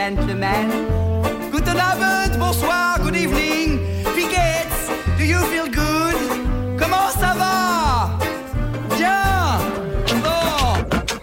gentlemen. Guten Abend, bonsoir, good evening. Wie geht's? Do you feel good? Comment ça va? Bien. Bon.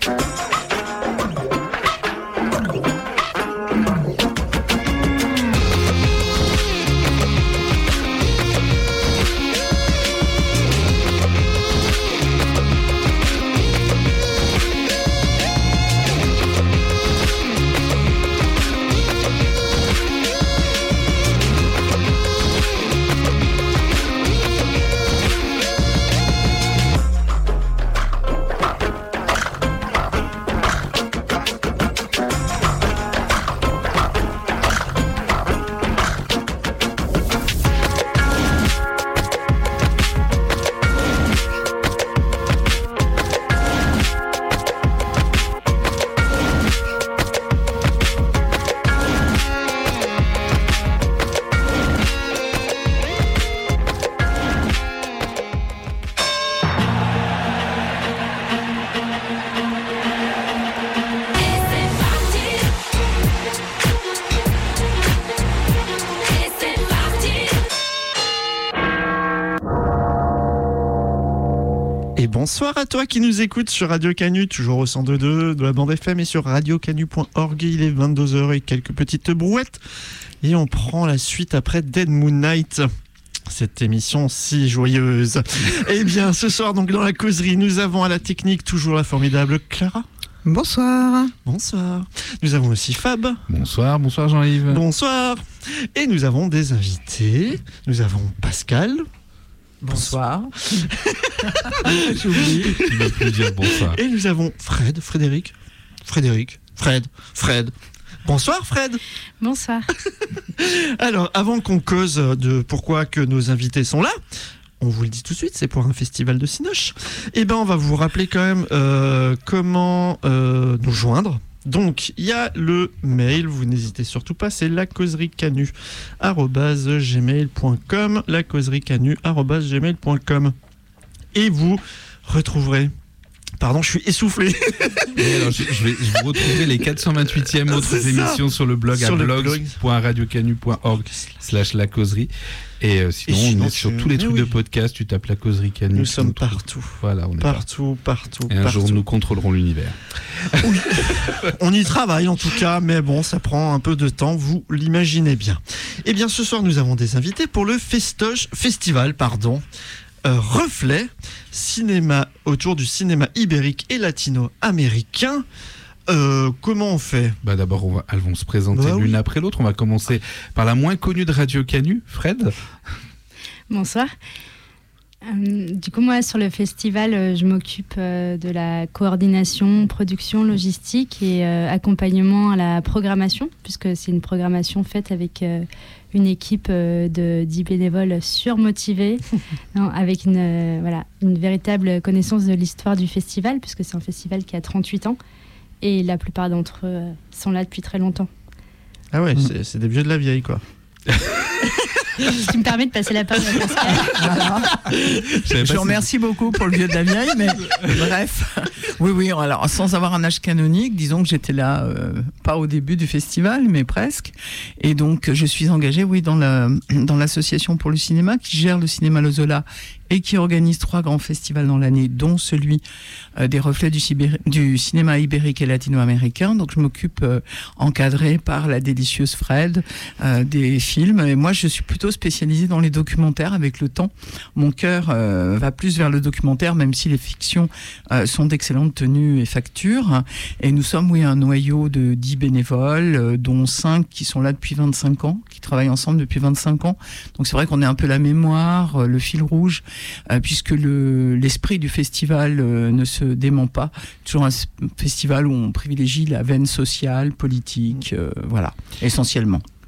Bonsoir à toi qui nous écoute sur Radio Canu, toujours au 102.2 de la bande FM et sur radiocanu.org. Il est 22h et quelques petites brouettes. Et on prend la suite après Dead Moon Night. Cette émission si joyeuse. Eh bien, ce soir, donc, dans la causerie, nous avons à la technique toujours la formidable Clara. Bonsoir. Bonsoir. Nous avons aussi Fab. Bonsoir, bonsoir Jean-Yves. Bonsoir. Et nous avons des invités. Nous avons Pascal. Bonsoir. J'ai oublié. Tu ne vas plus dire bonsoir. Et nous avons Fred. Bonsoir Fred. Bonsoir. Alors, avant qu'on cause de pourquoi que nos invités sont là, on vous le dit tout de suite, c'est pour un festival de Cinoche. Eh ben, on va vous rappeler quand même comment nous joindre. Donc, il y a le mail, vous n'hésitez surtout pas, c'est lacauseriecanu@gmail.com, lacauseriecanu@gmail.com. Et vous retrouverez... Pardon, je suis essoufflé. Et alors, je vais retrouver les 428e autres émissions sur le blog sur à blogs.radiocanu.org/lacauserie. Et sinon, on est sur tous les trucs de podcast, tu tapes La Causerie Canu. Nous sommes partout. Voilà, on est partout. Et un jour, nous contrôlerons l'univers. Oui. On y travaille en tout cas, mais bon, ça prend un peu de temps, vous l'imaginez bien. Eh bien, ce soir, nous avons des invités pour le festival. Reflet, cinéma autour du cinéma ibérique et latino-américain. Comment on fait ? D'abord, elles vont se présenter l'une après l'autre. On va commencer par la moins connue de Radio Canu, Fred. Bonsoir. Du coup, moi, sur le festival, je m'occupe de la coordination, production, logistique et accompagnement à la programmation, puisque c'est une programmation faite avec une équipe de 10 bénévoles surmotivés, avec une véritable connaissance de l'histoire du festival, puisque c'est un festival qui a 38 ans, et la plupart d'entre eux sont là depuis très longtemps. Ah ouais, c'est des vieux de la vieille, quoi. Ce qui me permet de passer la parole à Pascal. Je vous remercie beaucoup pour le vieux de la vieille, mais bref. Oui, alors sans avoir un âge canonique, disons que j'étais là, pas au début du festival, mais presque. Et donc, je suis engagée, dans l'association pour le cinéma, qui gère le cinéma Lozola et qui organise 3 grands festivals dans l'année, dont celui des reflets du cinéma ibérique et latino-américain. Donc, je m'occupe, encadrée par la délicieuse Fred, des films. Et moi, je suis plutôt spécialisée dans les documentaires avec le temps. Mon cœur va plus vers le documentaire, même si les fictions sont d'excellente tenue et facture. Et nous sommes, un noyau de 10 bénévoles, dont 5 qui sont là depuis 25 ans, qui travaillent ensemble depuis 25 ans. Donc, c'est vrai qu'on est un peu la mémoire, le fil rouge, puisque l'esprit du festival ne se dément pas. Toujours un festival où on privilégie la veine sociale, politique, essentiellement.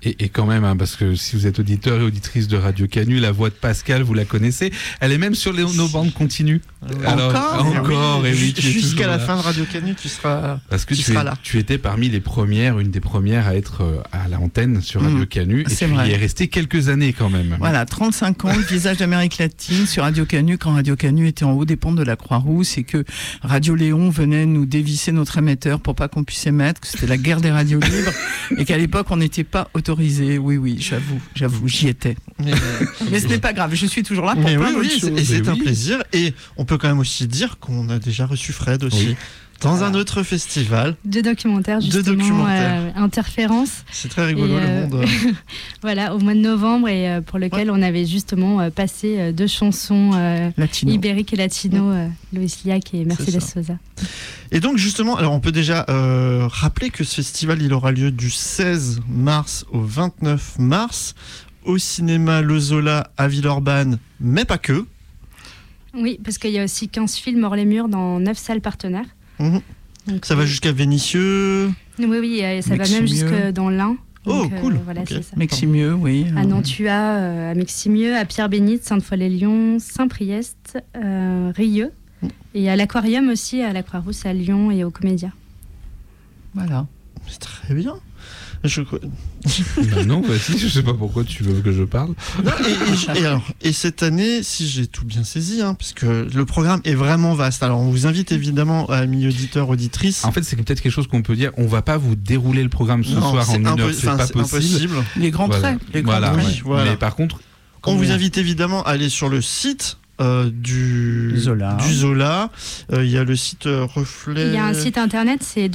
Et quand même, parce que si vous êtes auditeur et auditrice de Radio Canu, la voix de Pascal, vous la connaissez. Elle est même sur nos bandes continues. Encore, et oui, jusqu'à la fin de Radio Canu, tu seras. Parce que seras là. Tu étais parmi les premières, une des premières à être à l'antenne sur Radio Canu. Et tu y es resté quelques années quand même. Voilà, 35 ans, le visage d'Amérique latine sur Radio Canu, quand Radio Canu était en haut des pentes de la Croix-Rousse et que Radio Léon venait nous dévisser notre émetteur pour pas qu'on puisse émettre, que c'était la guerre des radios libres et qu'à l'époque on n'était pas autorisé. Oui, j'avoue, j'y étais. Mais ce n'est pas grave, je suis toujours là pour plein d'autres choses. Et c'est un plaisir. Et on peut quand même aussi dire qu'on a déjà reçu Fred aussi. Oui. Dans un autre festival. Deux documentaires, justement. Interférence. C'est très rigolo, le monde. Voilà, au mois de novembre, et pour lequel on avait justement passé 2 chansons ibériques et latino, Loïs Liac et Mercedes Sosa. Et donc, justement, alors on peut déjà rappeler que ce festival, il aura lieu du 16 mars au 29 mars au cinéma Le Zola à Villeurbanne, mais pas que. Oui, parce qu'il y a aussi 15 films hors les murs dans 9 salles partenaires. Donc, ça va jusqu'à Vénissieux. Oui, ça va même jusque dans l'Ain. Donc, cool. Voilà, okay. C'est ça. Meximieux, oui. À Nantua, à Meximieux, à Pierre-Bénite, Sainte-Foy-les-Lyons, Saint-Priest, Rieux. Et à l'Aquarium aussi, à la Croix-Rousse, à Lyon et au Comédia. Voilà. C'est très bien. Non, vas-y, je sais pas pourquoi tu veux que je parle. Non, et cette année, si j'ai tout bien saisi, puisque le programme est vraiment vaste. Alors, on vous invite évidemment, amis auditeurs, auditrices. En fait, c'est peut-être quelque chose qu'on peut dire. On va pas vous dérouler le programme ce soir en 1 heure, c'est pas possible. Les grands traits. Voilà. Mais par contre, on vous invite évidemment à aller sur le site du Zola. Il y a le site Reflet. Il y a un site internet, c'est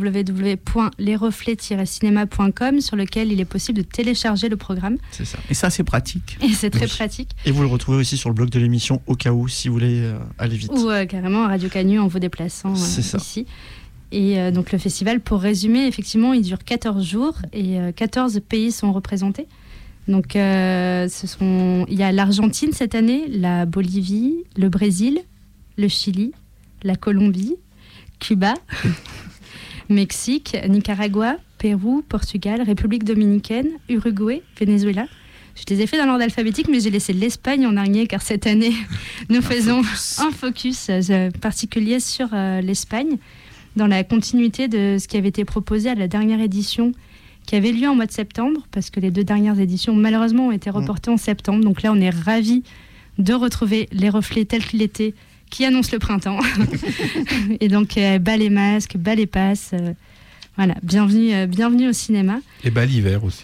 www.lesreflets-cinéma.com, sur lequel il est possible de télécharger le programme. C'est ça. Et ça, c'est pratique. Et c'est très pratique. Et vous le retrouvez aussi sur le blog de l'émission au cas où, si vous voulez aller vite. Ou carrément à Radio Canu en vous déplaçant ici. Et donc le festival, pour résumer, effectivement, il dure 14 jours et 14 pays sont représentés. Donc, il y a l'Argentine cette année, la Bolivie, le Brésil, le Chili, la Colombie, Cuba, Mexique, Nicaragua, Pérou, Portugal, République dominicaine, Uruguay, Venezuela. Je les ai fait dans l'ordre alphabétique, mais j'ai laissé l'Espagne en dernier, car cette année, nous faisons un focus particulier sur l'Espagne, dans la continuité de ce qui avait été proposé à la dernière édition, qui avait lieu en mois de septembre, parce que les 2 dernières éditions, malheureusement, ont été reportées en septembre. Donc là, on est ravis de retrouver les reflets tels qu'ils étaient, qui annoncent le printemps. Et donc, bas les masques, bas les passes. Voilà, bienvenue au cinéma. Et bas l'hiver aussi.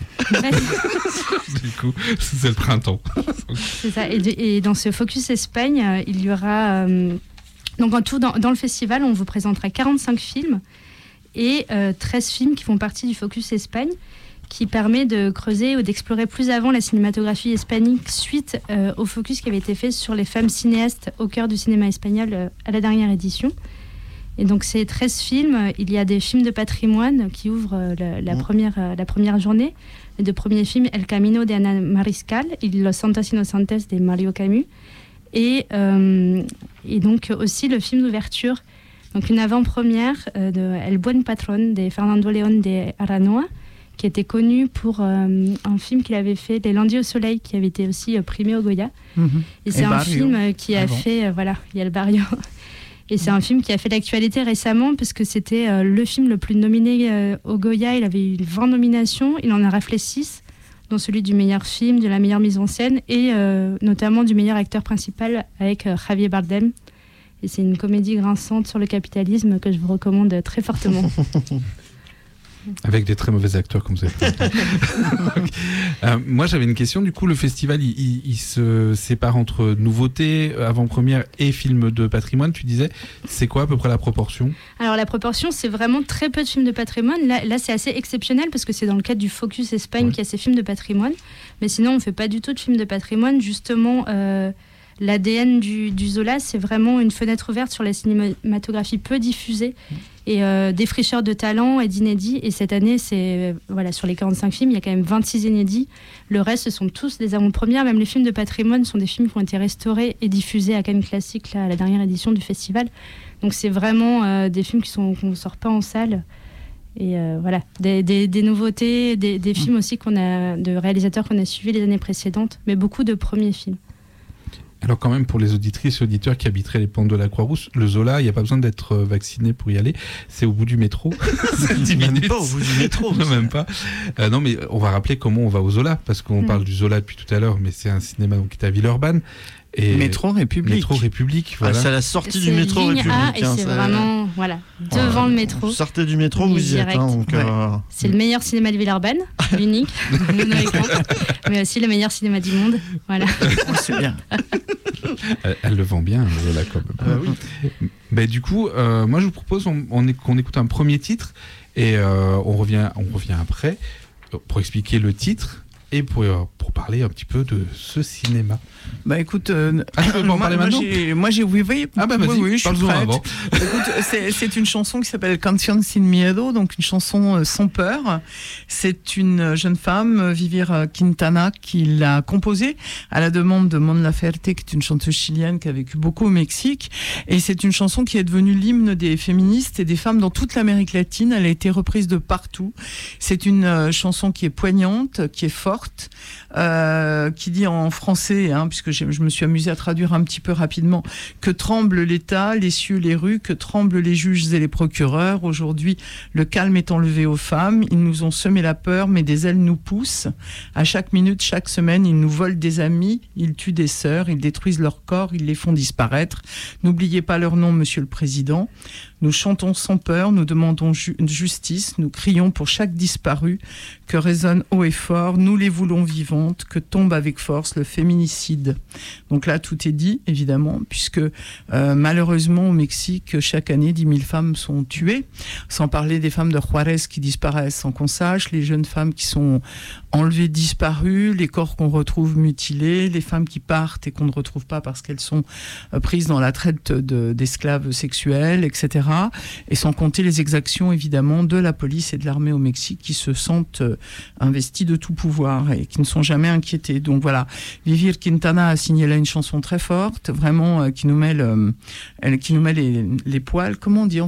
Du coup, c'est le printemps. C'est ça. Et dans ce Focus Espagne, il y aura... donc en tout, dans le festival, on vous présentera 45 films et 13 films qui font partie du Focus Espagne, qui permet de creuser ou d'explorer plus avant la cinématographie hispanique suite au focus qui avait été fait sur les femmes cinéastes au cœur du cinéma espagnol à la dernière édition. Et donc ces 13 films, il y a des films de patrimoine qui ouvrent la première journée. Les 2 premiers films, El Camino de Ana Mariscal et Los Santos Inocentes de Mario Camus. Et donc aussi le film d'ouverture, donc une avant-première de El Buen Patrón de Fernando León de Aranoa, qui était connu pour un film qu'il avait fait, Les Lundis au Soleil, qui avait été aussi primé au Goya. Et c'est un film qui a fait... il y a le Barrio. Et c'est un film qui a fait l'actualité récemment, parce que c'était le film le plus nominé au Goya. Il avait eu 20 nominations, il en a raflé 6, dont celui du meilleur film, de la meilleure mise en scène, et notamment du meilleur acteur principal avec Javier Bardem. Et c'est une comédie grinçante sur le capitalisme que je vous recommande très fortement. Avec des très mauvais acteurs comme ça. Moi, j'avais une question. Du coup, le festival, il se sépare entre nouveautés, avant-première et films de patrimoine. Tu disais, c'est quoi à peu près la proportion ? Alors, la proportion, c'est vraiment très peu de films de patrimoine. Là c'est assez exceptionnel parce que c'est dans le cadre du Focus Espagne qu'il y a ces films de patrimoine. Mais sinon, on ne fait pas du tout de films de patrimoine. Justement, l'ADN du Zola, c'est vraiment une fenêtre ouverte sur la cinématographie peu diffusée. Et défricheur de talents et d'inédits. Et cette année, sur les 45 films, il y a quand même 26 inédits. Le reste, ce sont tous des avant-premières. Même les films de patrimoine sont des films qui ont été restaurés et diffusés à Cannes Classique, à la dernière édition du festival. Donc c'est vraiment des films qu'on ne sort pas en salle. Et voilà, des nouveautés, des films aussi de réalisateurs qu'on a suivis les années précédentes, mais beaucoup de premiers films. Alors quand même, pour les auditrices et auditeurs qui habiteraient les pentes de la Croix-Rousse, le Zola, il n'y a pas besoin d'être vacciné pour y aller. C'est au bout du métro. C'est 10 minutes. Même pas au bout du métro. Non, même pas. Non, mais on va rappeler comment on va au Zola, parce qu'on parle du Zola depuis tout à l'heure, mais c'est un cinéma qui est à Villeurbanne. Et Métro République. Voilà. C'est à la sortie du métro ligne République. A, et c'est vraiment devant le métro. Vous sortez du métro, vous y êtes. Donc, c'est le meilleur cinéma de Villeurbanne, l'unique, mais aussi le meilleur cinéma du monde. Voilà. C'est bien. Elle le vend bien, Zola, quand même. Oui. Mais du coup, moi je vous propose qu'on écoute un premier titre et on revient après pour expliquer le titre et pour parler un petit peu de ce cinéma. Bah écoute, tu veux en parler maintenant ? Moi j'ai oui. Ah bah vas-y, je suis prête. Avant. Écoute, c'est une chanson qui s'appelle Canción sin miedo, donc une chanson sans peur. C'est une jeune femme, Vivir Quintana, qui l'a composée à la demande de Mon Laferte, qui est une chanteuse chilienne qui a vécu beaucoup au Mexique. Et c'est une chanson qui est devenue l'hymne des féministes et des femmes dans toute l'Amérique latine. Elle a été reprise de partout. C'est une chanson qui est poignante, qui est forte, qui dit en français, puisque je me suis amusée à traduire un petit peu rapidement, que tremble l'État, les cieux, les rues, que tremblent les juges et les procureurs. Aujourd'hui, le calme est enlevé aux femmes. Ils nous ont semé la peur, mais des ailes nous poussent. À chaque minute, chaque semaine, ils nous volent des amis, ils tuent des sœurs, ils détruisent leur corps, ils les font disparaître. N'oubliez pas leur nom, Monsieur le Président. Nous chantons sans peur, nous demandons justice, nous crions pour chaque disparu, que résonne haut et fort, nous les voulons vivantes, que tombe avec force le féminicide. Donc là, tout est dit, évidemment, puisque malheureusement, au Mexique, chaque année, 10 000 femmes sont tuées, sans parler des femmes de Juarez qui disparaissent sans qu'on sache, les jeunes femmes qui sont enlevées, disparues, les corps qu'on retrouve mutilés, les femmes qui partent et qu'on ne retrouve pas parce qu'elles sont prises dans la traite d'esclaves sexuels, etc. Et sans compter les exactions, évidemment, de la police et de l'armée au Mexique qui se sentent investis de tout pouvoir et qui ne sont jamais inquiétés. Donc voilà, Vivir Quintana a signé là une chanson très forte, vraiment qui nous met les poils, comment on dit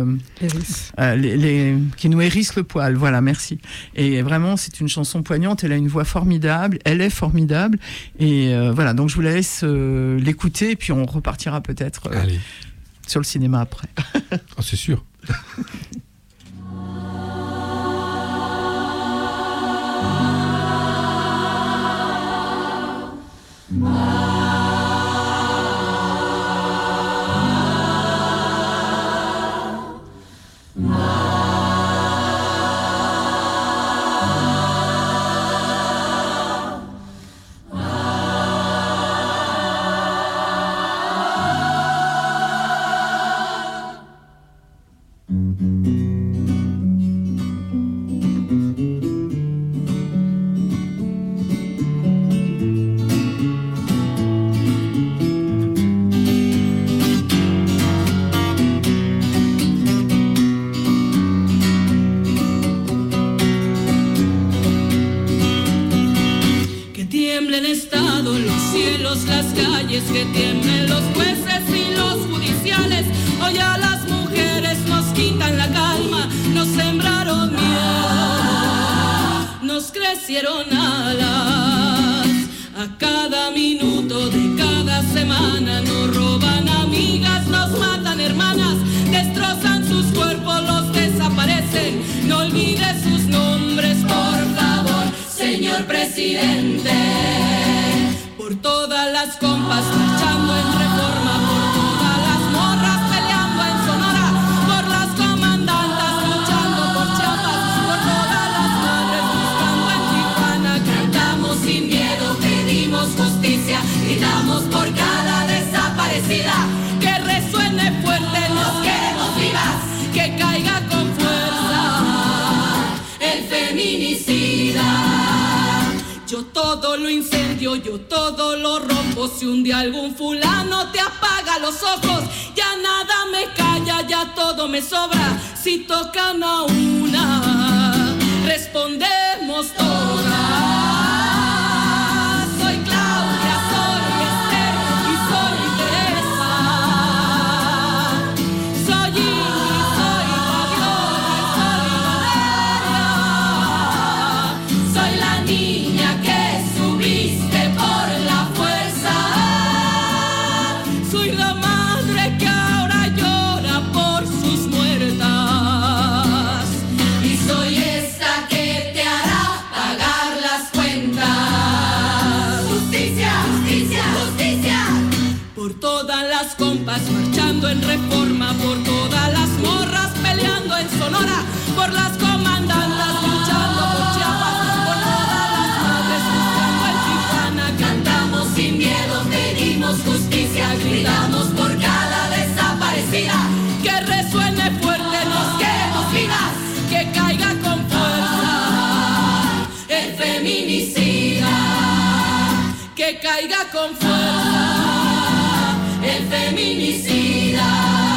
qui nous hérisse le poil, voilà, merci. Et vraiment, c'est une chanson poignante, elle a une voix formidable, elle est formidable, et voilà, donc je vous laisse l'écouter, et puis on repartira peut-être sur le cinéma après. Oh, c'est sûr. Que tiemblen los jueces y los judiciales. Hoy a las mujeres nos quitan la calma, nos sembraron miedo, nos crecieron alas. A cada minuto de cada semana nos roban amigas, nos matan hermanas, destrozan sus cuerpos, los desaparecen. No olvide sus nombres, por favor, señor presidente. Por todas las compas marchando en Reforma, por todas las morras peleando en Sonora, por las comandantas luchando por Chiapas, por todas las madres buscando en Tijuana. Cantamos sin miedo, pedimos justicia, gritamos por cada desaparecida. Que resuene fuerte, nos queremos vivas, que caiga con fuerza el feminicida. Yo todo lo incendio, yo todo lo rompo. Si un día algún fulano te apaga los ojos, ya nada me calla, ya todo me sobra. Si tocan a una, respondemos todas. Soy Claudia, soy Esther y soy Teresa. Soy Ingrid, soy Fabiola y soy las compas marchando en Reforma, por todas las morras peleando en Sonora, por las comandantas luchando por Chiapas, por todas las madres buscando en Tijuana. Cantamos sin miedo, pedimos justicia, gritamos por cada desaparecida. Que resuene fuerte, nos queremos vivas, que caiga con fuerza el feminicida, que caiga con fuerza el feminicida.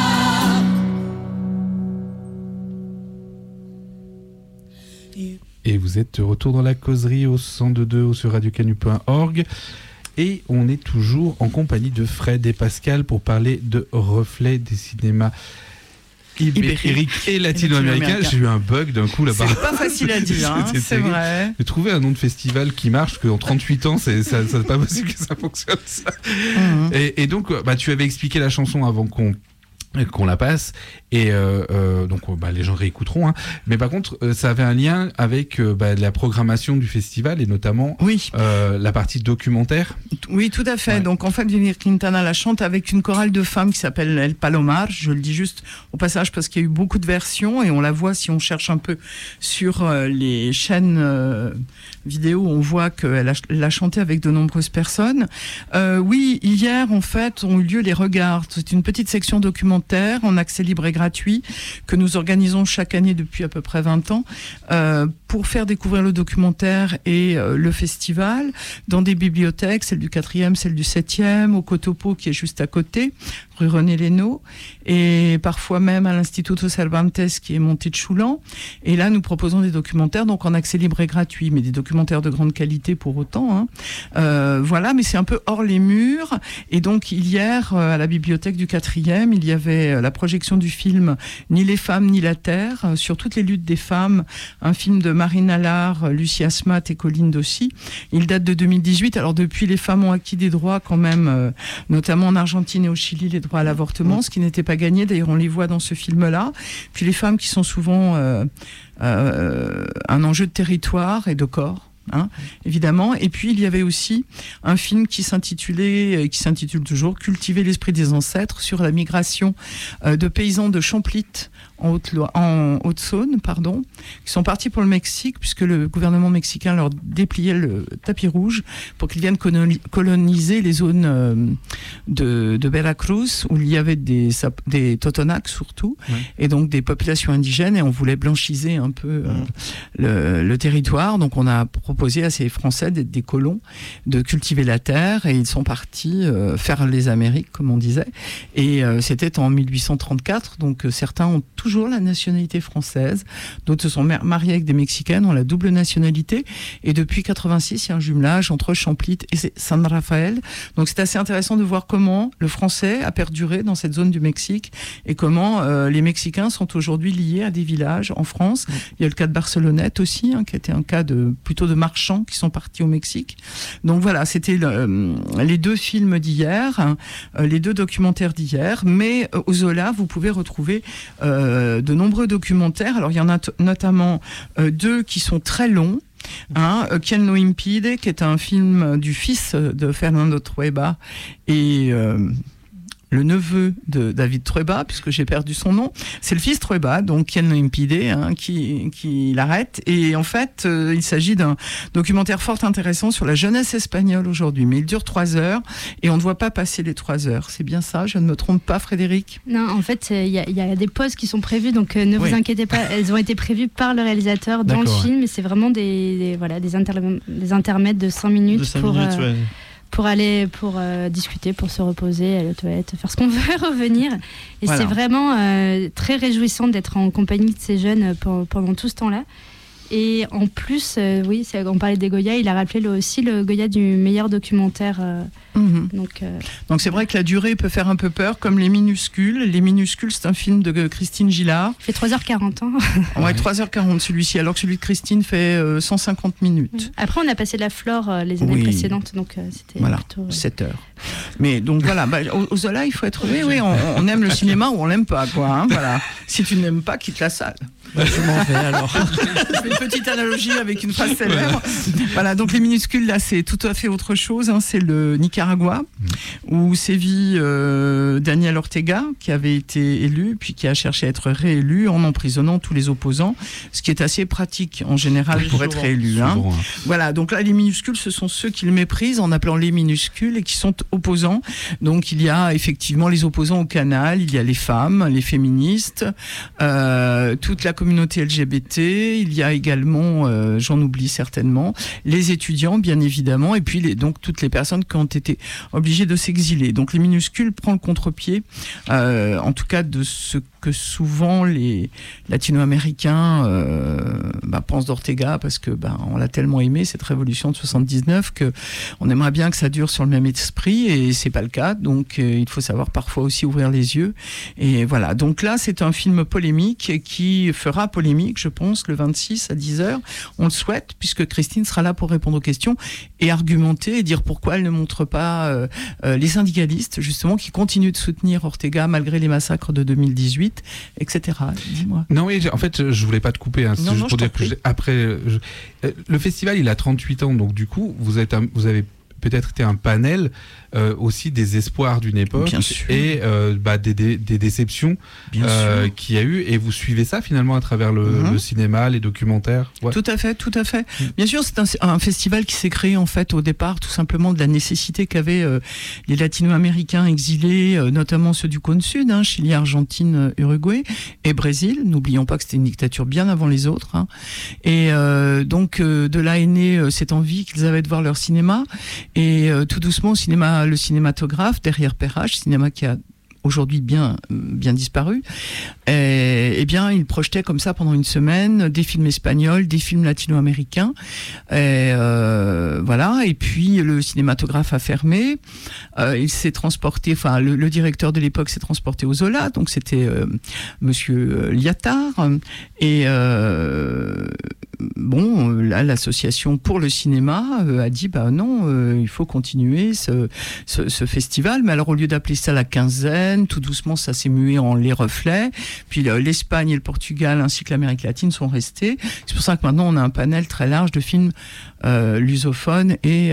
Et vous êtes de retour dans la causerie au 102.2 ou sur radiocanu.org. Et on est toujours en compagnie de Fred et Pascal pour parler de reflets des cinémas ibérique et latino-américain. J'ai eu un bug d'un coup là-bas. C'est pas facile à dire, hein, c'est vrai. J'ai trouvé un nom de festival qui marche, parce qu'en 38 ans, c'est pas possible que ça fonctionne, ça. Et donc, tu avais expliqué la chanson avant qu'on la passe, et donc les gens réécouteront, hein. Mais par contre ça avait un lien avec la programmation du festival, et notamment la partie documentaire. Oui, tout à fait. Ouais. Donc en fait, Jenny Quintana la chante avec une chorale de femmes qui s'appelle El Palomar. Je le dis juste au passage parce qu'il y a eu beaucoup de versions, et on la voit si on cherche un peu sur les chaînes vidéo, on voit qu'elle a chanté avec de nombreuses personnes. Oui, hier en fait ont eu lieu les Regards. C'est une petite section documentaire en accès libre et gratuit que nous organisons chaque année depuis à peu près 20 ans pour faire découvrir le documentaire et le festival dans des bibliothèques, celle du 4e, celle du 7e, au Cotopo qui est juste à côté, rue René Lénaud, et parfois même à l'Instituto Cervantes qui est monté de Choulan. Et là, nous proposons des documentaires donc en accès libre et gratuit, mais des documentaires de grande qualité pour autant, hein. Voilà, mais c'est un peu hors les murs. Et donc hier, à la bibliothèque du 4e, il y avait la projection du film Ni les femmes ni la terre, sur toutes les luttes des femmes, un film de Marine Allard, Lucie Asmat et Colline Dossi. Il date de 2018. Alors depuis, les femmes ont acquis des droits quand même, notamment en Argentine et au Chili, les droits à l'avortement, ce qui n'était pas gagné. D'ailleurs, on les voit dans ce film-là. Puis les femmes qui sont souvent un enjeu de territoire et de corps. Hein, évidemment. Et puis il y avait aussi un film qui s'intitule toujours Cultiver l'esprit des ancêtres, sur la migration de paysans de Champlit en Haute-Saône, qui sont partis pour le Mexique, puisque le gouvernement mexicain leur dépliait le tapis rouge pour qu'ils viennent coloniser les zones de Veracruz, où il y avait des Totonacs surtout, et donc des populations indigènes, et on voulait blanchiser un peu le territoire. Donc on a proposé à ces Français d'être des colons, de cultiver la terre, et ils sont partis faire les Amériques, comme on disait. Et c'était en 1834, donc certains ont toujours la nationalité française, d'autres se sont mariés avec des Mexicaines, ont la double nationalité, et depuis 86, il y a un jumelage entre Champlit et San Rafael. Donc c'est assez intéressant de voir comment le français a perduré dans cette zone du Mexique, et comment les Mexicains sont aujourd'hui liés à des villages en France. Il y a le cas de Barcelonnette aussi, hein, qui était un cas plutôt de marchands qui sont partis au Mexique. Donc voilà, c'était les deux films d'hier, hein, les deux documentaires d'hier, mais au Zola, vous pouvez retrouver de nombreux documentaires. Alors il y en a notamment deux qui sont très longs. Quien no impide, qui est un film du fils de Fernando Trueba et le neveu de David Trueba, puisque j'ai perdu son nom. C'est le fils Trueba, donc Quien no impide, hein, qui l'arrête. Et en fait, il s'agit d'un documentaire fort intéressant sur la jeunesse espagnole aujourd'hui. Mais il dure 3 heures et on ne voit pas passer les 3 heures. C'est bien ça, je ne me trompe pas, Frédéric? Non, en fait, il y a des pauses qui sont prévues, donc ne vous inquiétez pas, elles ont été prévues par le réalisateur dans le film. Et c'est vraiment des intermèdes de 5 minutes pour aller discuter, pour se reposer, aller aux toilettes, faire ce qu'on veut, revenir. Et c'est vraiment très réjouissant d'être en compagnie de ces jeunes pendant tout ce temps-là. Et en plus, on parlait des Goya, il a rappelé aussi le Goya du meilleur documentaire. Donc c'est vrai que la durée peut faire un peu peur, comme Les Minuscules. Les Minuscules, c'est un film de Christine Gillard. Il fait 3h40. Hein. Ouais, 3h40 celui-ci, alors que celui de Christine fait 150 minutes. Après, on a passé la Flore les années précédentes, donc c'était plutôt... 7 heures. Mais donc voilà, au Zola, il faut être... Oui, on aime le cinéma ou on l'aime pas, quoi. Hein, voilà. Si tu n'aimes pas, quitte la salle. Je m'en vais alors. Je fais une petite analogie avec une phrase célèbre. Voilà, donc les minuscules, là, c'est tout à fait autre chose. Hein. C'est le Nicaragua, où sévit Daniel Ortega, qui avait été élu, puis qui a cherché à être réélu en emprisonnant tous les opposants, ce qui est assez pratique en général pour être réélu. Hein. Voilà, donc là, les minuscules, ce sont ceux qui le méprisent en appelant les minuscules et qui sont opposants. Donc il y a effectivement les opposants au canal, il y a les femmes, les féministes, toute la communauté LGBT, il y a également, j'en oublie certainement, les étudiants bien évidemment, et puis donc toutes les personnes qui ont été obligées de s'exiler. Donc les minuscules prend le contre-pied, en tout cas de ce que souvent les latino-américains pensent d'Ortega, parce que on l'a tellement aimé cette révolution de 79 que on aimerait bien que ça dure sur le même esprit, et c'est pas le cas. Donc il faut savoir parfois aussi ouvrir les yeux. Et voilà. Donc là, c'est un film polémique qui fera polémique, je pense, le 26 à 10h. On le souhaite, puisque Christine sera là pour répondre aux questions et argumenter et dire pourquoi elle ne montre pas les syndicalistes, justement, qui continuent de soutenir Ortega malgré les massacres de 2018, etc. Dis-moi. Non, oui, en fait, je voulais pas te couper. Hein, non, juste pour dire que le festival, il a 38 ans, donc du coup, vous avez peut-être été un panel aussi des espoirs d'une époque et des déceptions qu'il y a eu, et vous suivez ça finalement à travers le cinéma, les documentaires. Ouais. Tout à fait. Bien sûr, c'est un festival qui s'est créé en fait au départ tout simplement de la nécessité qu'avaient les latino-américains exilés, notamment ceux du cône sud, Chili, Argentine, Uruguay et Brésil. N'oublions pas que c'était une dictature bien avant les autres. Hein. Et donc de là est née cette envie qu'ils avaient de voir leur cinéma, et tout doucement le cinématographe derrière Perrache, cinéma qui a aujourd'hui bien disparu, et bien il projetait comme ça pendant une semaine des films espagnols, des films latino-américains, et voilà. Et puis le cinématographe a fermé, il s'est transporté, enfin le directeur de l'époque s'est transporté au Zola, donc c'était monsieur Liattard, et là, l'association pour le cinéma a dit non, il faut continuer ce festival. Mais alors, au lieu d'appeler ça la quinzaine, tout doucement, ça s'est mué en les reflets. Puis l'Espagne et le Portugal, ainsi que l'Amérique latine, sont restés. C'est pour ça que maintenant, on a un panel très large de films lusophones et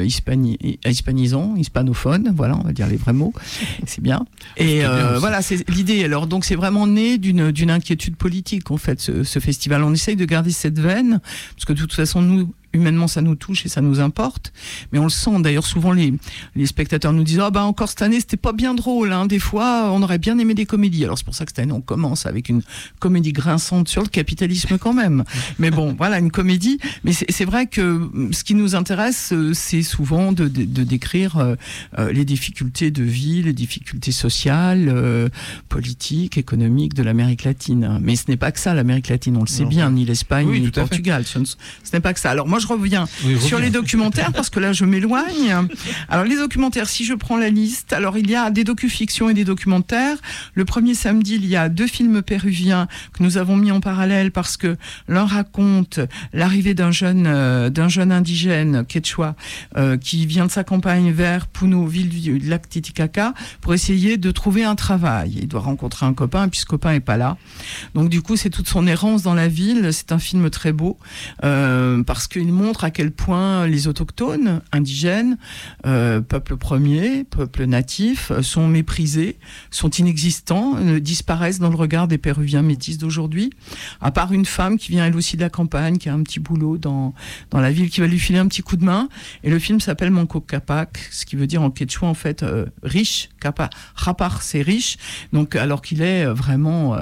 hispanophones. Voilà, on va dire les vrais mots. C'est bien. Et voilà, c'est l'idée. Alors, donc, c'est vraiment né d'une inquiétude politique, en fait, ce festival. On essaye de garder cette veine, parce que de toute façon, nous, humainement, ça nous touche et ça nous importe, mais on le sent. D'ailleurs, souvent les spectateurs nous disent encore cette année c'était pas bien drôle, des fois on aurait bien aimé des comédies. Alors c'est pour ça que cette année on commence avec une comédie grinçante sur le capitalisme quand même, mais bon, voilà, une comédie. Mais c'est vrai que ce qui nous intéresse, c'est souvent de décrire les difficultés de vie, les difficultés sociales, politiques, économiques de l'Amérique latine. Mais ce n'est pas que ça, l'Amérique latine, on le sait bien, ni l'Espagne, ni le Portugal, ce n'est pas que ça. Alors moi je reviens sur les documentaires, parce que là je m'éloigne. Alors les documentaires, si je prends la liste, alors il y a des docu-fictions et des documentaires. Le premier samedi, il y a 2 films péruviens que nous avons mis en parallèle, parce que l'un raconte l'arrivée d'un jeune indigène quechua qui vient de sa campagne vers Puno, ville du lac Titicaca, pour essayer de trouver un travail. Il doit rencontrer un copain, puis ce copain est pas là. Donc du coup c'est toute son errance dans la ville. C'est un film très beau, parce qu'il montre à quel point les autochtones, indigènes, peuple premier, peuple natif, sont méprisés, sont inexistants, disparaissent dans le regard des Péruviens métis d'aujourd'hui, à part une femme qui vient elle aussi de la campagne, qui a un petit boulot dans la ville, qui va lui filer un petit coup de main. Et le film s'appelle Manco Capac, ce qui veut dire en quechua en fait riche. Rapar, c'est riche, donc alors qu'il est vraiment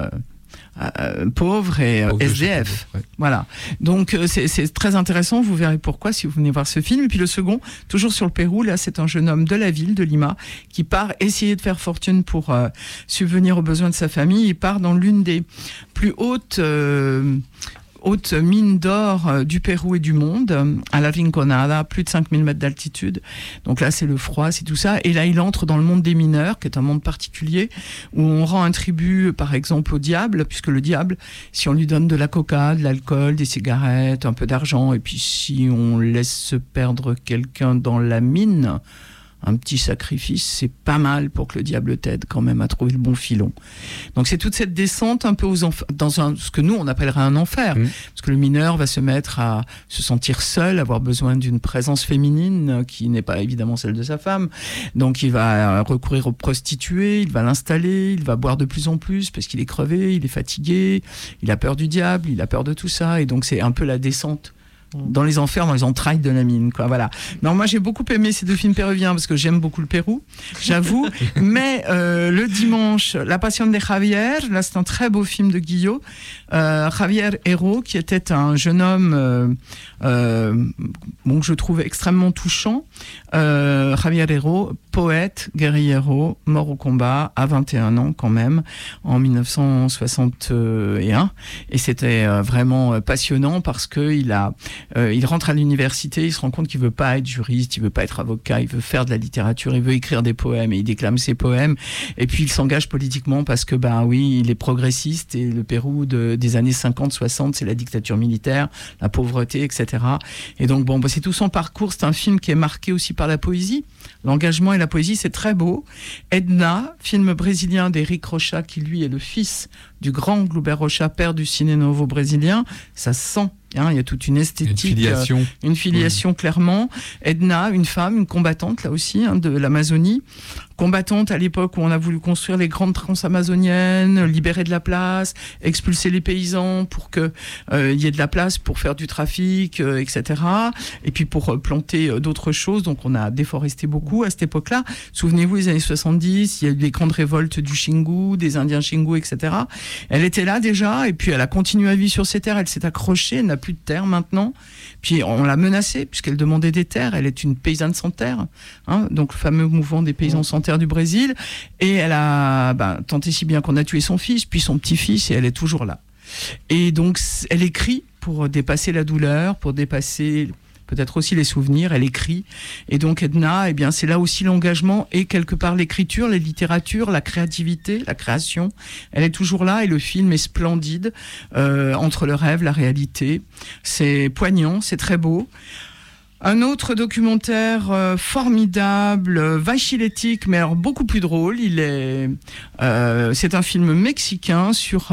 pauvre et SDF. Ouais. Voilà. Donc c'est très intéressant, vous verrez pourquoi si vous venez voir ce film. Et puis le second, toujours sur le Pérou, là c'est un jeune homme de la ville de Lima qui part essayer de faire fortune pour subvenir aux besoins de sa famille. Il part dans l'une des plus hautes mine d'or du Pérou et du monde, à la Rinconada, plus de 5000 mètres d'altitude. Donc là, c'est le froid, c'est tout ça. Et là, il entre dans le monde des mineurs, qui est un monde particulier, où on rend un tribut, par exemple, au diable, puisque le diable, si on lui donne de la coca, de l'alcool, des cigarettes, un peu d'argent, et puis si on laisse se perdre quelqu'un dans la mine, un petit sacrifice, c'est pas mal pour que le diable t'aide quand même à trouver le bon filon. Donc c'est toute cette descente un peu dans ce que nous on appellerait un enfer, parce que le mineur va se mettre à se sentir seul, avoir besoin d'une présence féminine qui n'est pas évidemment celle de sa femme. Donc il va recourir aux prostituées, il va l'installer, il va boire de plus en plus parce qu'il est crevé, il est fatigué, il a peur du diable, il a peur de tout ça, et donc c'est un peu la descente dans les enfers, dans les entrailles de la mine, quoi. Voilà. Non, moi j'ai beaucoup aimé ces deux films péruviens parce que j'aime beaucoup le Pérou, j'avoue. Mais le dimanche, La Passion de Javier, là c'est un très beau film de Guillot. Javier Héro, qui était un jeune homme que je trouve extrêmement touchant. Javier Héro, poète, guerriero, mort au combat à 21 ans quand même, en 1961. Et c'était vraiment passionnant parce que il rentre à l'université, il se rend compte qu'il veut pas être juriste, il veut pas être avocat, il veut faire de la littérature, il veut écrire des poèmes et il déclame ses poèmes. Et puis il s'engage politiquement parce que il est progressiste et le Pérou des années 50-60, c'est la dictature militaire, la pauvreté, etc. Et donc c'est tout son parcours. C'est un film qui est marqué aussi par la poésie. L'engagement et la poésie, c'est très beau. Edna, film brésilien d'Éric Rocha, qui lui est le fils du grand Glauber Rocha, père du ciné novo brésilien. Ça sent. Il y a toute une esthétique, une filiation clairement. Edna, une femme, une combattante là aussi de l'Amazonie, combattante à l'époque où on a voulu construire les grandes transamazoniennes, libérer de la place, expulser les paysans pour que y ait de la place pour faire du trafic, etc. Et puis pour planter d'autres choses. Donc on a déforesté beaucoup à cette époque-là. Souvenez-vous, les années 70, il y a eu des grandes révoltes du Xingu, des Indiens Xingu, etc. Elle était là déjà, et puis elle a continué à vivre sur ces terres. Elle s'est accrochée, elle n'a plus de terre maintenant. Puis on l'a menacée puisqu'elle demandait des terres. Elle est une paysanne sans terre, donc le fameux mouvement des paysans sans terre du Brésil. Et elle a tant et si bien qu'on a tué son fils, puis son petit-fils, et elle est toujours là. Et donc elle écrit pour dépasser la douleur, pour dépasser peut-être aussi les souvenirs, elle écrit. Et donc Edna, c'est là aussi l'engagement et quelque part l'écriture, la littérature, la créativité, la création. Elle est toujours là et le film est splendide, entre le rêve, la réalité. C'est poignant, c'est très beau. Un autre documentaire formidable, vachilétique, mais alors beaucoup plus drôle. C'est un film mexicain sur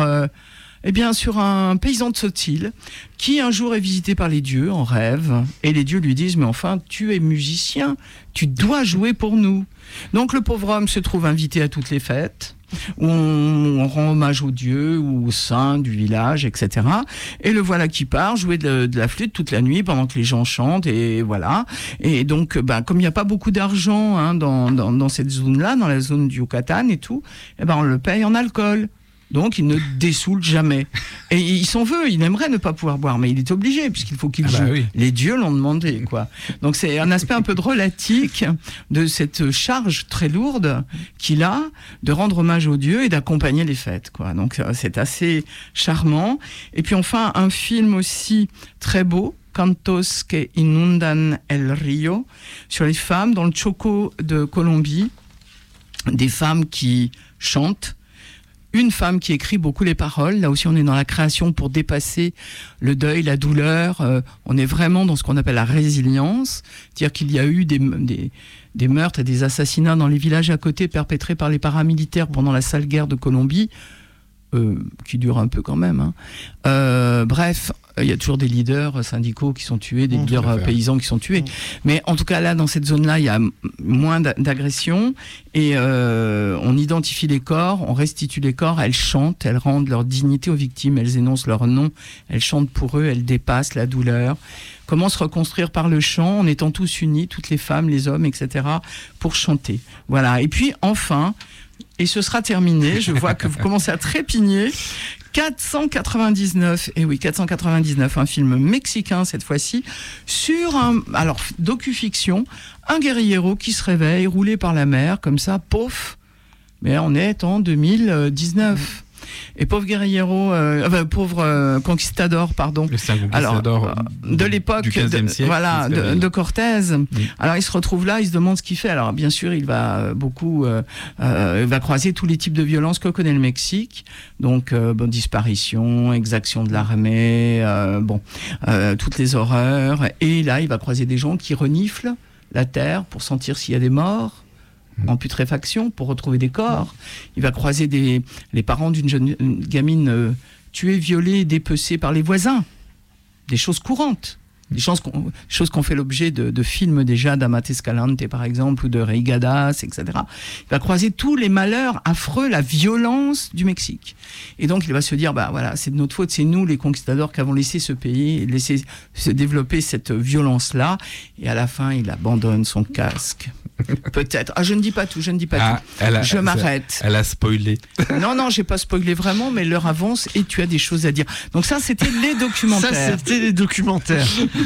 un paysan de Sotil qui un jour est visité par les dieux en rêve, et les dieux lui disent « Mais enfin, tu es musicien, tu dois jouer pour nous ». Donc le pauvre homme se trouve invité à toutes les fêtes, où on rend hommage aux dieux ou aux saints du village, etc. Et le voilà qui part jouer de la flûte toute la nuit pendant que les gens chantent, et voilà. Et donc, comme il n'y a pas beaucoup d'argent dans cette zone-là, dans la zone du Yucatan et tout, on le paye en alcool. Donc, il ne dessoule jamais. Et il s'en veut, il aimerait ne pas pouvoir boire, mais il est obligé, puisqu'il faut qu'il joue. Oui. Les dieux l'ont demandé, quoi. Donc, c'est un aspect un peu drôlatique de cette charge très lourde qu'il a de rendre hommage aux dieux et d'accompagner les fêtes, quoi. Donc, c'est assez charmant. Et puis, enfin, un film aussi très beau, Cantos que inundan el río, sur les femmes dans le Choco de Colombie, des femmes qui chantent. Une femme qui écrit beaucoup les paroles. Là aussi, on est dans la création pour dépasser le deuil, la douleur. On est vraiment dans ce qu'on appelle la résilience. C'est-à-dire qu'il y a eu des meurtres et des assassinats dans les villages à côté perpétrés par les paramilitaires pendant la sale guerre de Colombie, qui dure un peu quand même. Bref, il y a toujours des leaders syndicaux qui sont tués, des leaders paysans qui sont tués. Mais en tout cas, là, dans cette zone-là, il y a moins d'agressions. Et on identifie les corps, on restitue les corps, elles chantent, elles rendent leur dignité aux victimes, elles énoncent leur nom, elles chantent pour eux, elles dépassent la douleur. Comment se reconstruire par le chant en étant tous unis, toutes les femmes, les hommes, etc., pour chanter. Voilà. Et puis, enfin, et ce sera terminé, je vois que vous commencez à trépigner, 499, et oui, 499, un film mexicain cette fois-ci, sur docu-fiction, un guerriero qui se réveille, roulé par la mer, comme ça, pof, mais on est en 2019. Et pauvre guerriero, pauvre conquistador, pardon. C'est un conquistador de l'époque, du 15e siècle, voilà, de Cortés. Alors il se retrouve là, il se demande ce qu'il fait. Alors bien sûr, il va va croiser tous les types de violences que connaît le Mexique. Donc disparition, exaction de l'armée, toutes les horreurs. Et là, il va croiser des gens qui reniflent la terre pour sentir s'il y a des morts en putréfaction, pour retrouver des corps. Il va croiser les parents d'une jeune gamine tuée, violée, dépecée par les voisins. Des choses courantes. Des choses qui ont fait l'objet de films déjà d'Amate Escalante, par exemple, ou de Rey Gadas, etc. Il va croiser tous les malheurs affreux, la violence du Mexique. Et donc, il va se dire, voilà, c'est de notre faute, c'est nous, les conquistadors, qui avons laissé ce pays, laissé se développer cette violence-là. Et à la fin, il abandonne son casque. Peut-être. Je ne dis pas tout, je m'arrête. Elle a spoilé. Non, j'ai pas spoilé vraiment, mais l'heure avance et tu as des choses à dire. Donc ça, c'était les documentaires.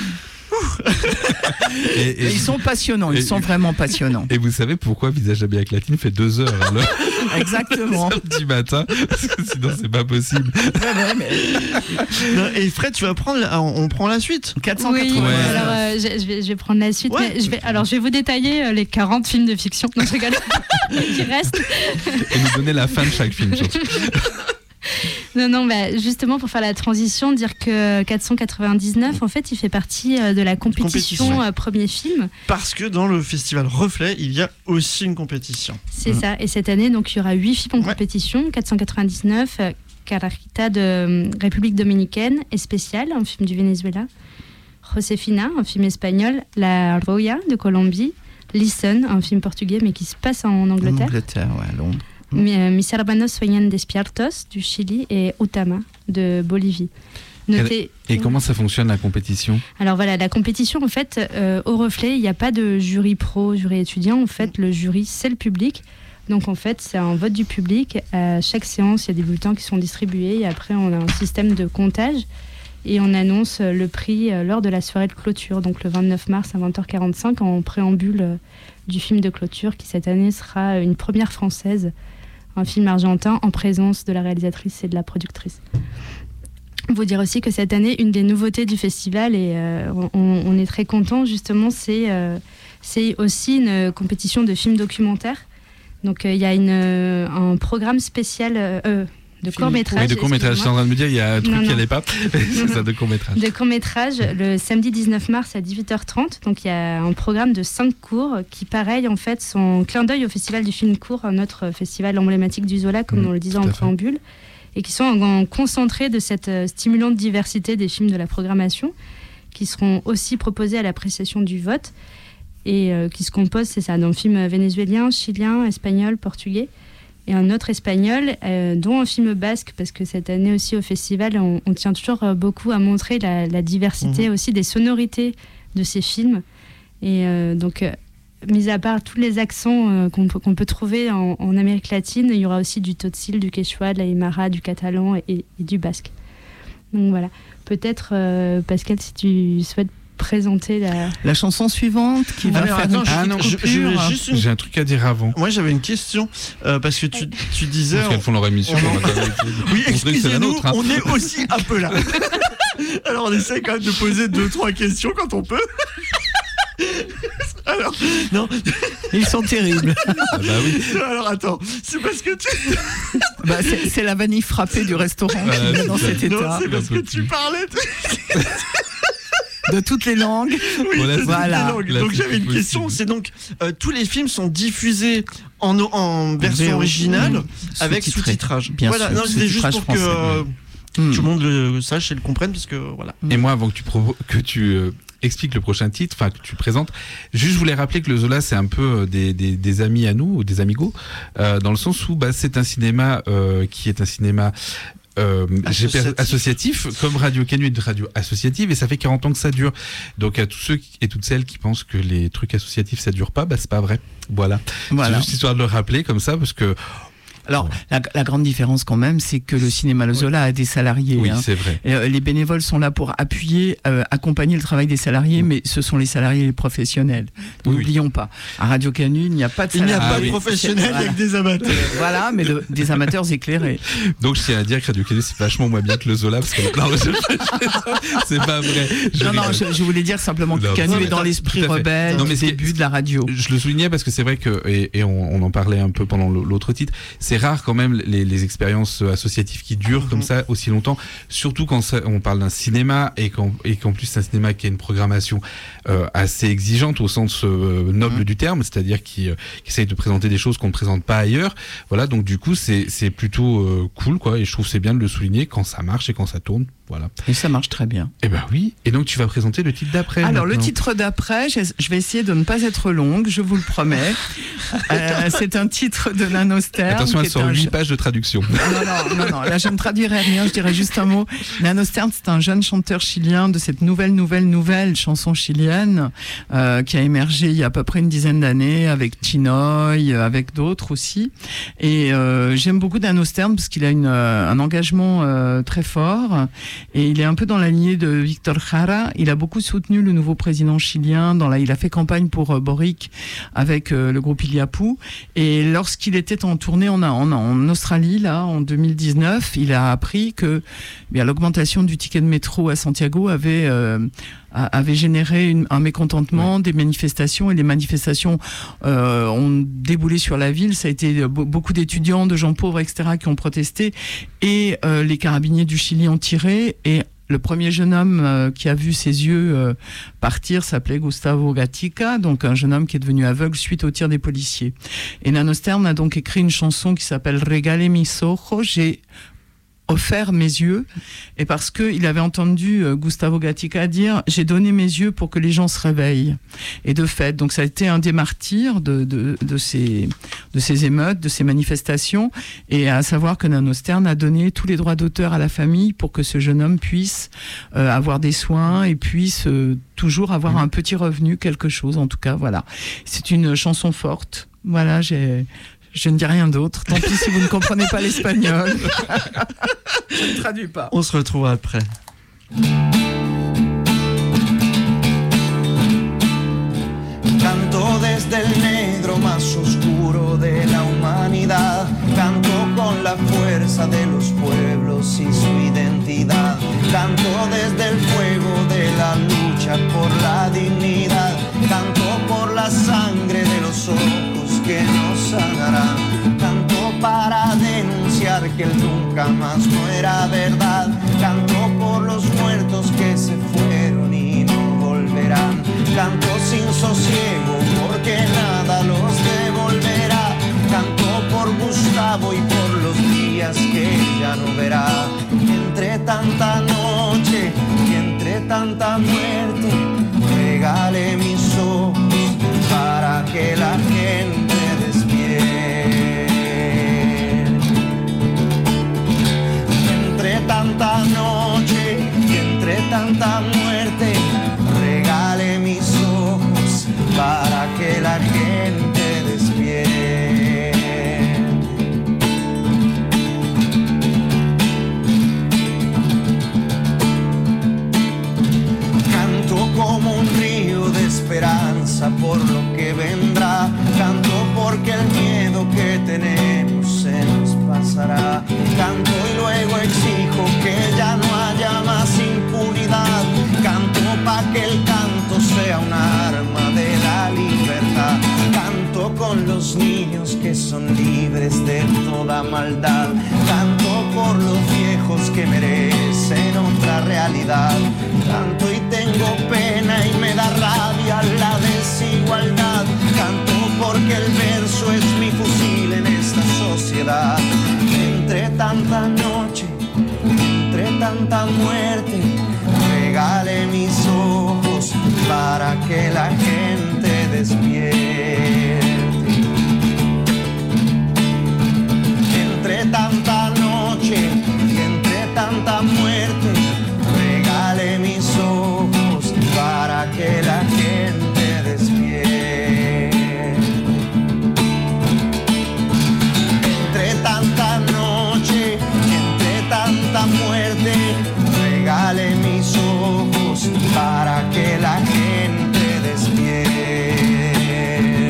Et ils sont passionnants, ils sont vraiment passionnants. Et vous savez pourquoi Visage d'Amérique latine fait 2 heures Exactement. Samedi matin, parce que sinon c'est pas possible. Non, et Fred, tu vas prendre, on prend la suite. 480. Oui, alors je vais prendre la suite. Ouais. Mais je vais vous détailler les 40 films de fiction qui restent. Et nous donner la fin de chaque film. Non, justement pour faire la transition, dire que 499, en fait, il fait partie de la compétition premier film. Parce que dans le festival Reflet, il y a aussi une compétition. C'est ça. Et cette année, donc, il y aura 8 films en compétition. 499, Carajita de République Dominicaine, Especial, un film du Venezuela. Josefina, un film espagnol. La Roya de Colombie. Listen, un film portugais, mais qui se passe en Angleterre. À Londres. Mis hermanos sueñan despiertos du Chili et Utama de Bolivie. Et comment ça fonctionne la compétition ? Alors voilà, la compétition en fait, au Reflet, il n'y a pas de jury pro, jury étudiant. En fait, le jury, c'est le public. Donc en fait, c'est un vote du public. À chaque séance, il y a des bulletins qui sont distribués. Et après, on a un système de comptage. Et on annonce le prix lors de la soirée de clôture, donc le 29 mars à 20h45, en préambule du film de clôture, qui cette année sera une première française. Un film argentin en présence de la réalisatrice et de la productrice. Vous dire aussi que cette année, une des nouveautés du festival, et on est très content justement, c'est aussi une compétition de films documentaires. Donc il y a un programme spécial de court-métrage. Oui, de court-métrage. Je suis en train de me dire, il y a un truc qui n'allait pas. C'est ça, de court-métrage. De court-métrage, le samedi 19 mars à 18h30. Donc, il y a un programme de 5 courts qui, pareil, en fait, sont clin d'œil au Festival du film court, notre festival emblématique du Zola, comme on le disait en préambule, et qui sont concentrés de cette stimulante diversité des films de la programmation, qui seront aussi proposés à l'appréciation du vote, et qui se composent, c'est ça, d'un film vénézuélien, chilien, espagnol, portugais, et un autre espagnol, dont un film basque, parce que cette année aussi au festival, on tient toujours beaucoup à montrer la diversité aussi des sonorités de ces films. Et donc, mis à part tous les accents qu'on peut trouver en Amérique latine, il y aura aussi du Tzotzil, du Quechua, de l'Aymara, du catalan et du basque. Donc voilà. Peut-être, Pascal, si tu souhaites présenter la chanson suivante qui va faire j'ai un truc à dire avant. Moi j'avais une question parce que tu disais parce qu'elles font leur émission. Oui, excusez-nous, on est aussi un peu là. Alors on essaie quand même de poser 2-3 questions quand on peut. Alors, non. Ils sont terribles. Oui. Alors attends, c'est parce que c'est la vanille frappée du restaurant qui est dans cet état. Non, c'est parce que tu parlais de toutes les langues. Oui, voilà. Donc j'avais une question, c'est donc tous les films sont diffusés en version originale avec sous-titrage. Bien sûr. Non, c'était juste pour que tout le monde le sache et le comprenne, parce que voilà. Et moi, avant que tu expliques le prochain titre, enfin que tu présentes, juste je voulais rappeler que le Zola c'est un peu des amis à nous, ou des amigos, dans le sens où c'est un cinéma qui est un cinéma associatif, comme Radio Canu est une radio associative, et ça fait 40 ans que ça dure. Donc à tous ceux et toutes celles qui pensent que les trucs associatifs ça dure pas, c'est pas vrai. Voilà. C'est juste histoire de le rappeler comme ça, parce que alors, la grande différence quand même, c'est que le cinéma Le Zola a des salariés. Oui, c'est vrai. Les bénévoles sont là pour appuyer, accompagner le travail des salariés, mais ce sont les salariés les professionnels. N'oublions pas. À Radio Canu, il n'y a pas de salariés. Il n'y a pas de professionnels avec des amateurs. Voilà, mais des amateurs éclairés. Donc, je tiens à dire que Radio Canu, c'est vachement moins bien que Le Zola, parce que c'est pas vrai. Je voulais dire simplement que Canu est dans l'esprit rebelle du début de la radio. Je le soulignais parce que c'est vrai que, et on en parlait un peu pendant l'autre titre, c'est c'est rare quand même les expériences associatives qui durent comme ça aussi longtemps, surtout quand on parle d'un cinéma et qu'en plus c'est un cinéma qui a une programmation assez exigeante au sens noble du terme, c'est-à-dire qui essaye de présenter des choses qu'on ne présente pas ailleurs. Voilà, donc du coup c'est plutôt cool, quoi, et je trouve que c'est bien de le souligner quand ça marche et quand ça tourne. Voilà. Et ça marche très bien. Eh ben oui. Et donc tu vas présenter le titre d'après. Alors maintenant. le titre d'après, je vais essayer de ne pas être longue, je vous le promets. C'est un titre de Nano Stern. Attention, elle sort 8 pages de traduction. Non. Là, je ne traduirai rien. Je dirais juste un mot. Nano Stern, c'est un jeune chanteur chilien de cette nouvelle chanson chilienne qui a émergé il y a à peu près une dizaine d'années avec Chinoy, avec d'autres aussi. Et j'aime beaucoup Nano Stern parce qu'il a un engagement très fort. Et il est un peu dans la lignée de Victor Jara. Il a beaucoup soutenu le nouveau président chilien. Il a fait campagne pour Boric avec le groupe Iliapú. Et lorsqu'il était en tournée en Australie, là, en 2019, il a appris que l'augmentation du ticket de métro à Santiago avait généré un mécontentement, des manifestations, et les manifestations ont déboulé sur la ville. Ça a été beaucoup d'étudiants, de gens pauvres, etc., qui ont protesté, et les carabiniers du Chili ont tiré, et le premier jeune homme qui a vu ses yeux partir s'appelait Gustavo Gatica, donc un jeune homme qui est devenu aveugle suite au tir des policiers. Et Nano Stern a donc écrit une chanson qui s'appelle Regalé mis ojos. J'ai offert mes yeux, et parce que il avait entendu Gustavo Gatica dire: j'ai donné mes yeux pour que les gens se réveillent. Et de fait, donc ça a été un des martyrs de ces émeutes, de ces manifestations, et à savoir que Nano Stern a donné tous les droits d'auteur à la famille pour que ce jeune homme puisse avoir des soins et puisse toujours avoir un petit revenu, quelque chose, en tout cas, voilà. C'est une chanson forte. Voilà, je ne dis rien d'autre. Tant pis si vous ne comprenez pas l'espagnol. Je ne traduis pas. On se retrouve après. Canto desde el negro más oscuro de la humanidad. Canto con la fuerza de los pueblos y su identidad. Canto desde el fuego de la lucha por la dignidad. Canto por la sangre de los ojos que nos sanarán. Canto para denunciar que el nunca más no era verdad. Canto por los muertos que se fueron y no volverán. Canto sin sosiego porque nada los devolverá. Canto por Gustavo y por los días que ya no verá. Entre tanta noche y entre tanta muerte, regale mis ojos para que la gente despierte. Entre tanta noche y entre tanta muerte, regale mis ojos para que la gente despierte. Canto como un río de esperanza por lo que vendrá. Canto porque el miedo que tenemos se nos pasará. Canto y luego exijo que ya no haya más impunidad. Canto pa' que el canto sea un arma de la libertad. Canto con los niños que son libres de toda maldad. Canto por los viejos que merecen otra realidad. Canto y tengo pena y me da rabia la desigualdad. Canto porque el verso es mi fusil en esta sociedad. Entre tanta noche, entre tanta muerte, regale mis ojos para que la gente despierte. Entre tanta noche y entre tanta muerte, regale mis ojos para que la gente despierte. Entre tanta noche y entre tanta muerte, regale mis ojos para que la gente despierte.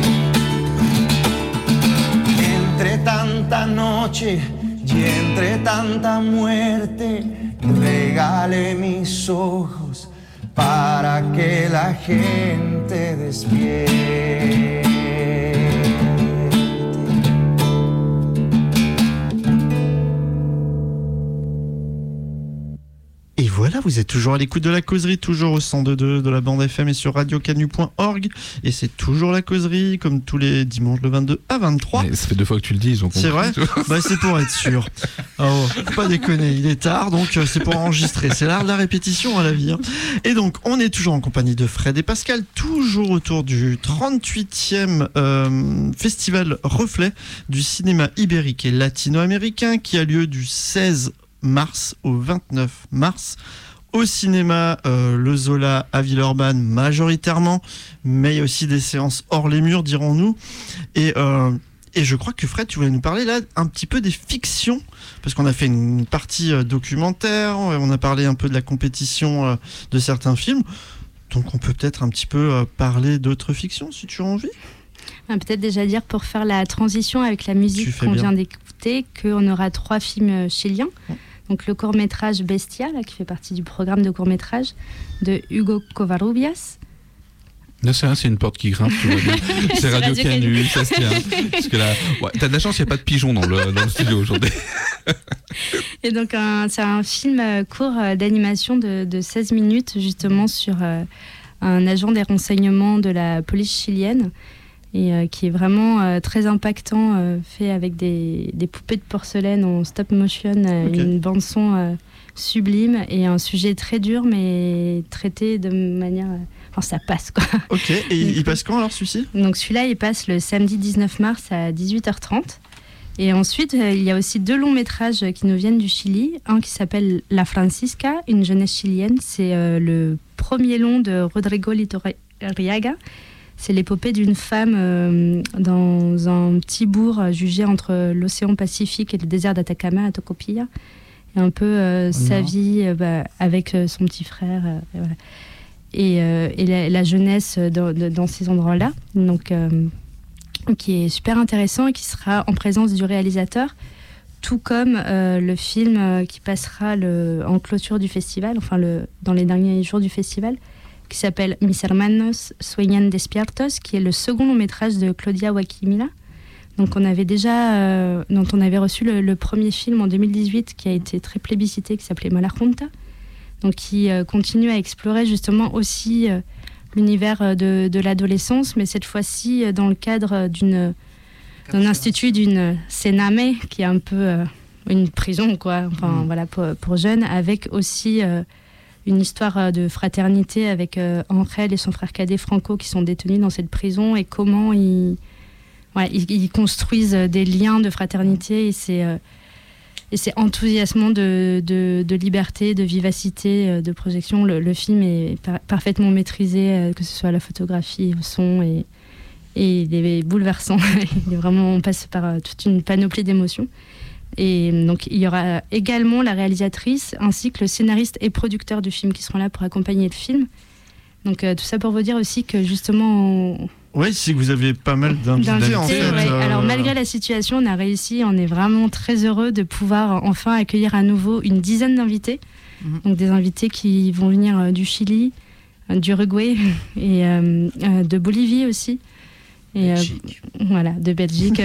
Entre tanta noche y entre tanta muerte, regale mis ojos para que la gente despierte. vous êtes toujours à l'écoute de la causerie, toujours au 102.2 de la bande FM et sur radiocanu.org. Et c'est toujours la causerie, comme tous les dimanches de 22 à 23. Mais ça fait 2 fois que tu le dis, ils ont compris. C'est vrai? Bah, c'est pour être sûr. Oh, faut pas déconner, il est tard, donc c'est pour enregistrer. C'est l'art de la répétition à la vie. Hein. Et donc, on est toujours en compagnie de Fred et Pascal, toujours autour du 38e festival Reflet du cinéma ibérique et latino-américain qui a lieu du 16 mars au 29 mars au cinéma Le Zola à Villeurbanne majoritairement, mais il y a aussi des séances hors les murs, dirons-nous. Et je crois que Fred, tu voulais nous parler là un petit peu des fictions, parce qu'on a fait une partie documentaire, on a parlé un peu de la compétition de certains films, donc on peut peut-être un petit peu parler d'autres fictions si tu as envie. Peut-être déjà dire, pour faire la transition avec la musique qu'on vient d'écouter, qu'on aura 3 films chiliens. Donc le court-métrage Bestia, là, qui fait partie du programme de court-métrage de Hugo Covarrubias. Là, c'est une porte qui grimpe, tu vois bien. C'est Radio Canu, ça se tient. Parce que là, ouais, t'as de la chance, il n'y a pas de pigeons dans le studio aujourd'hui. Et donc, c'est un film court d'animation de 16 minutes, justement, sur un agent des renseignements de la police chilienne, et qui est vraiment très impactant, fait avec des poupées de porcelaine en stop motion, une bande-son sublime, et un sujet très dur, mais traité de manière... Enfin, ça passe, quoi. Ok, et il passe quand alors celui-ci ? Donc celui-là, il passe le samedi 19 mars à 18h30. Et ensuite, il y a aussi 2 longs métrages qui nous viennent du Chili. Un qui s'appelle La Francisca, une jeunesse chilienne. C'est le premier long de Rodrigo Litorriaga. C'est l'épopée d'une femme dans un petit bourg jugé entre l'océan Pacifique et le désert d'Atacama à Tocopilla. Et un peu sa vie avec son petit frère. Voilà. Et la jeunesse dans ces endroits-là. Donc, qui est super intéressant et qui sera en présence du réalisateur, tout comme le film qui passera en clôture du festival, enfin dans les derniers jours du festival, qui s'appelle Mis Hermanos Sueñan Despiertos, qui est le second long métrage de Claudia Guaquimila. Donc dont on avait reçu le premier film en 2018, qui a été très plébiscité, qui s'appelait Mala Junta. Donc qui continue à explorer justement aussi l'univers de l'adolescence, mais cette fois-ci dans le cadre d'un institut, d'une Sename, qui est un peu une prison, quoi. Enfin, voilà, pour jeunes, avec aussi une histoire de fraternité avec Angel et son frère cadet Franco qui sont détenus dans cette prison, et comment ils construisent des liens de fraternité, et c'est enthousiasmant de liberté, de vivacité, de projection. Le film est parfaitement maîtrisé, que ce soit la photographie, le son, et il est bouleversant. On passe par toute une panoplie d'émotions. Et donc il y aura également la réalisatrice ainsi que le scénariste et producteur du film qui seront là pour accompagner le film. Donc tout ça pour vous dire aussi que justement... Oui, c'est que vous avez pas mal d'invités en fait. Ouais. Alors malgré la situation, on a réussi, on est vraiment très heureux de pouvoir enfin accueillir à nouveau une dizaine d'invités. Donc des invités qui vont venir du Chili, d'Uruguay et de Bolivie aussi. Et voilà, de Belgique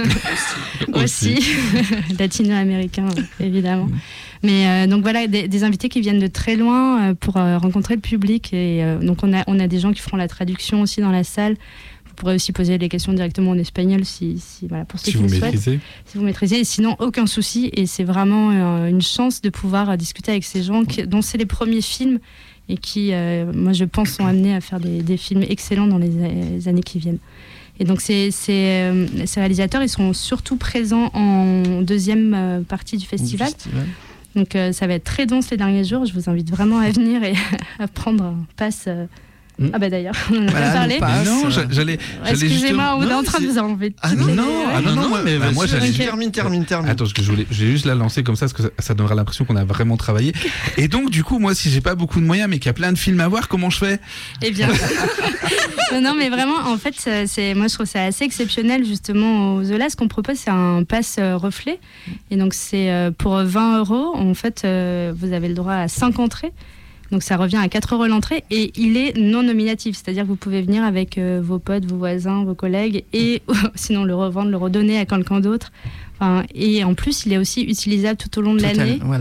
aussi. Latino-américain évidemment. Mais donc voilà, des invités qui viennent de très loin pour rencontrer le public. Et donc on a des gens qui feront la traduction aussi dans la salle. Vous pourrez aussi poser les questions directement en espagnol voilà, pour ceux qui le souhaitent. Si vous maîtrisez. Et sinon, aucun souci. Et c'est vraiment une chance de pouvoir discuter avec ces gens dont c'est les premiers films et qui, moi je pense, sont amenés à faire des films excellents dans les années qui viennent. Et donc ces réalisateurs, ils sont surtout présents en deuxième partie du festival. Donc ça va être très dense les derniers jours. Je vous invite vraiment à venir et à prendre un pass. Ah bah d'ailleurs, on en a pas parlé. Non, j'allais excusez-moi, on est en train de vous enlever. Non, mais moi j'allais termine. Attends, parce que je vais juste la lancer comme ça, parce que ça donnera l'impression qu'on a vraiment travaillé. Et donc du coup, moi, si j'ai pas beaucoup de moyens, mais qu'il y a plein de films à voir, comment je fais ? Eh bien, non, mais vraiment, en fait, moi je trouve ça assez exceptionnel justement au Zola. Ce qu'on propose, c'est un pass reflet, et donc c'est pour 20 €. En fait, vous avez le droit à 5 entrées. Donc ça revient à 4 € l'entrée, et il est non nominatif, c'est-à-dire que vous pouvez venir avec vos potes, vos voisins, vos collègues, et sinon le revendre, le redonner à quelqu'un d'autre. Enfin, et en plus, il est aussi utilisable tout au long de l'année. Voilà.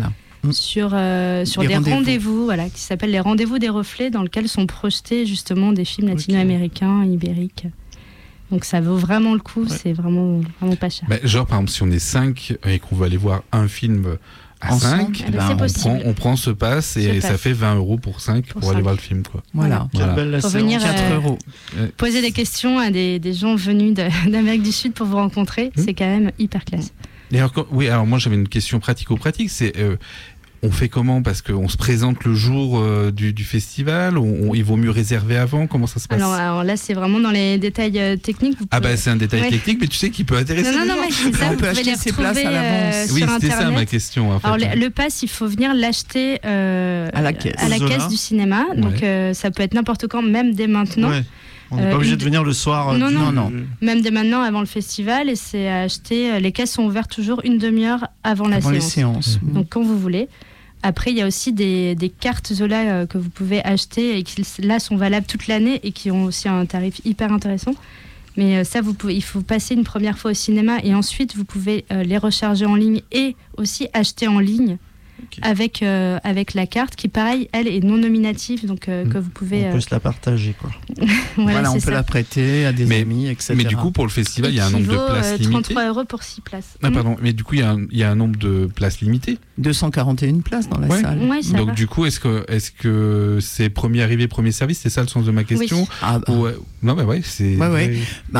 sur des rendez-vous, voilà, qui s'appellent les rendez-vous des reflets, dans lesquels sont projetés justement des films latino-américains, ibériques. Donc ça vaut vraiment le coup, c'est vraiment pas cher. Genre par exemple si on est 5 et qu'on veut aller voir un film à 5, on prend ce pass et ça fait 20 € pour 5 pour aller voir le film, quoi. Voilà. Pour venir 4 €. Poser des questions à des gens venus d'Amérique du Sud pour vous rencontrer, c'est quand même hyper classe. Et alors moi j'avais une question pratico-pratique, c'est on fait comment? Parce qu'on se présente le jour du festival, il vaut mieux réserver avant, comment ça se passe? Alors là, c'est vraiment dans les détails techniques. C'est un détail technique, mais tu sais qui peut intéresser les gens. Non, mais c'est ça, on peut acheter ses places à l'avance. Oui, c'était ça ma question. En fait. Alors le pass, il faut venir l'acheter à la caisse du cinéma, donc ça peut être n'importe quand, même dès maintenant. Ouais. On n'est pas obligé de venir le soir. Non. Même dès maintenant, avant le festival, et c'est à acheter. Les caisses sont ouvertes toujours une demi-heure avant la séance. Les séances. Donc quand vous voulez. Après, il y a aussi des cartes Zola que vous pouvez acheter et qui là sont valables toute l'année et qui ont aussi un tarif hyper intéressant. Mais ça, il faut passer une première fois au cinéma et ensuite vous pouvez les recharger en ligne et aussi acheter en ligne. Avec la carte qui, pareil, elle est non nominative, donc que vous pouvez... On peut se la partager, quoi. Voilà, on peut la prêter à des amis, etc. Mais du coup, pour le festival, il y a un nombre de places limitées. 33 € pour 6 places. Ah, pardon, mais du coup, il y a un nombre de places limitées. 241 places dans la salle. Ouais, donc va. Du coup, est-ce que c'est premier arrivé, premier service? C'est ça le sens de ma question? Oui. Non, mais ouais, c'est... Ouais.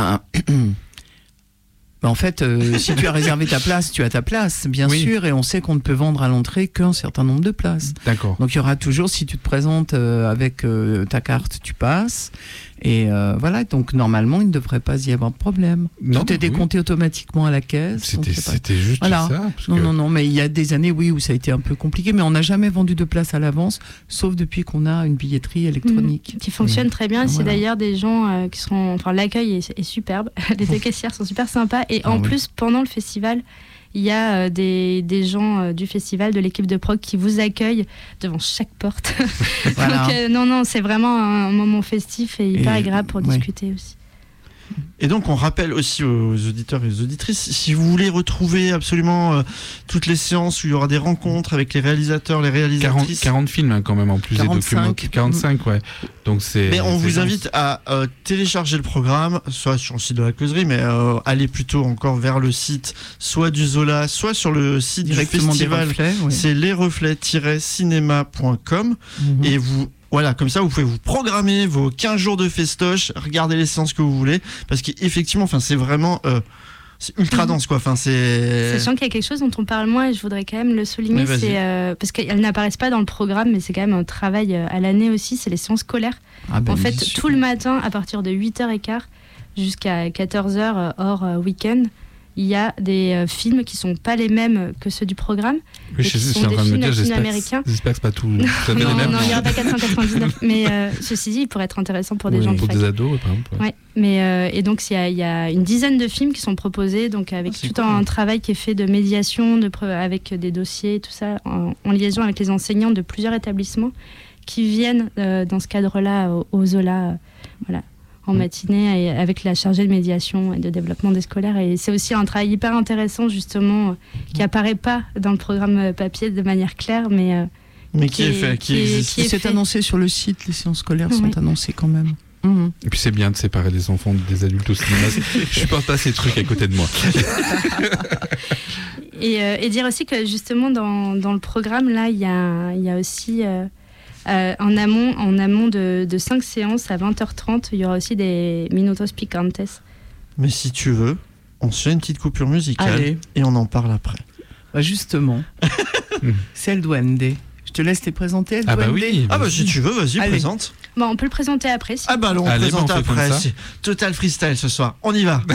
En fait, si tu as réservé ta place, tu as ta place, bien sûr, et on sait qu'on ne peut vendre à l'entrée qu'un certain nombre de places. D'accord. Donc il y aura toujours, si tu te présentes avec ta carte, tu passes. Et voilà, donc normalement, il ne devrait pas y avoir de problème. Tout est décompté automatiquement à la caisse. C'était juste voilà. ça. Non, mais il y a des années, où ça a été un peu compliqué, mais on n'a jamais vendu de place à l'avance, sauf depuis qu'on a une billetterie électronique. Qui fonctionne très bien. C'est d'ailleurs des gens qui seront... Enfin, l'accueil est superbe. Les deux caissières sont super sympas. Et en plus, pendant le festival... Il y a des gens du festival, de l'équipe de prog qui vous accueillent devant chaque porte. Voilà. Donc c'est vraiment un moment festif et hyper agréable pour discuter aussi. Et donc on rappelle aussi aux auditeurs et aux auditrices, si vous voulez retrouver absolument toutes les séances où il y aura des rencontres avec les réalisateurs, les réalisatrices... 40 films quand même en plus 45. des documents. 45, ouais. Donc mais on vous invite à télécharger le programme, soit sur le site de la causerie, mais aller plutôt encore vers le site, soit du Zola, soit sur le site directement du festival. C'est lesreflets-cinéma.com et vous... Voilà, comme ça, vous pouvez vous programmer vos 15 jours de festoche, regarder les séances que vous voulez, parce qu'effectivement, c'est vraiment... c'est ultra dense, quoi. Sachant qu'il y a quelque chose dont on parle moins, et je voudrais quand même le souligner, c'est parce qu'elles n'apparaissent pas dans le programme, mais c'est quand même un travail à l'année aussi, c'est les séances scolaires. En fait, tout le matin, à partir de 8h15 jusqu'à 14h hors week-end, il y a des films qui sont pas les mêmes que ceux du programme. Oui, je suis en train de me dire, j'espère que c'est pas tout les mêmes. Non, il n'y aura pas 499. Mais ceci dit, il pourrait être intéressant pour des gens de fac. Pour des ados, par exemple. Ouais. Mais, et donc, il y a une dizaine de films qui sont proposés, donc avec un travail qui est fait de médiation, avec des dossiers, tout ça, en liaison avec les enseignants de plusieurs établissements qui viennent dans ce cadre-là au Zola. Voilà. En matinée, avec la chargée de médiation et de développement des scolaires. Et c'est aussi un travail hyper intéressant, justement, qui apparaît pas dans le programme papier de manière claire, mais qui est fait. Qui est annoncé sur le site, les séances scolaires sont annoncées quand même. Et puis c'est bien de séparer les enfants des adultes au cinéma. Je supporte pas ces trucs à côté de moi. Et dire aussi que justement dans le programme, là, il y a aussi... en amont de 5 séances à 20h30, il y aura aussi des minutos picantes. Mais si tu veux, on se fait une petite coupure musicale et on en parle après. Justement, c'est El Duende. Je te laisse les présenter, El Duende. Bah oui. Si tu veux, vas-y, présente. Bon, on peut le présenter après. On présente après. C'est total freestyle ce soir. On y va.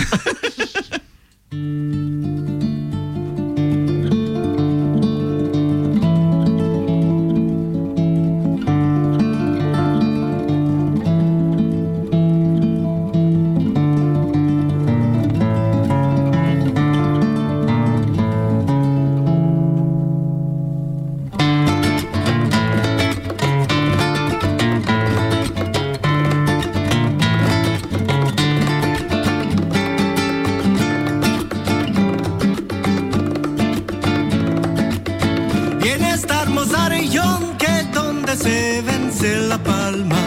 se vence la palma.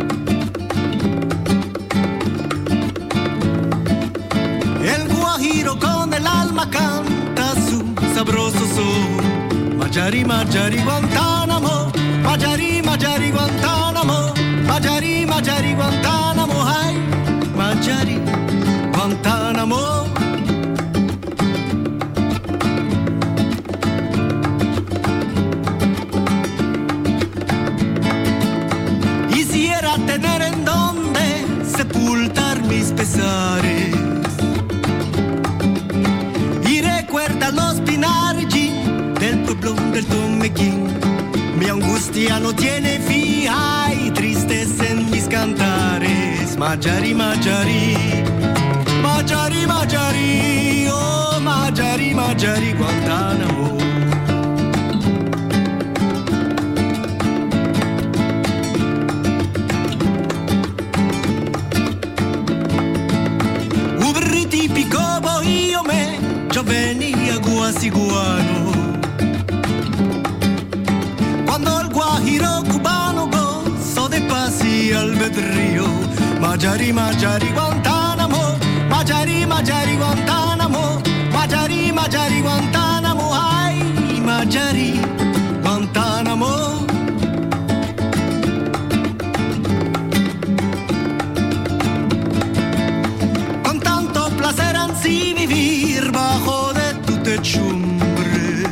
El guajiro con el alma canta su sabroso son. Magyari, Magyari, Guantánamo, Magyari, Magyari, Guantánamo, Magyari, Magyari, Guantánamo, ay, Magyari, Guantánamo. Quisiera tener en donde sepultar mis pesares. Y recuerda los pinarji del pueblo del Tomequín. Mi angustia no tiene fin, hay tristeza en mis cantares. Magyari, Magyari, Magyari, Magyari, oh Magyari, Magyari, Guantánamo. Ubriti picobo io me, venía guasiguano. Cuando el guajiro cubano gozó de paz y albedrío. Magyari, Magyari, Guantánamo, Magyari, Magyari, Guantánamo, Magyari, Magyari, Guantánamo, ay, Magyari, Guantánamo. Con tanto placer ansí vivir bajo de tu techumbre,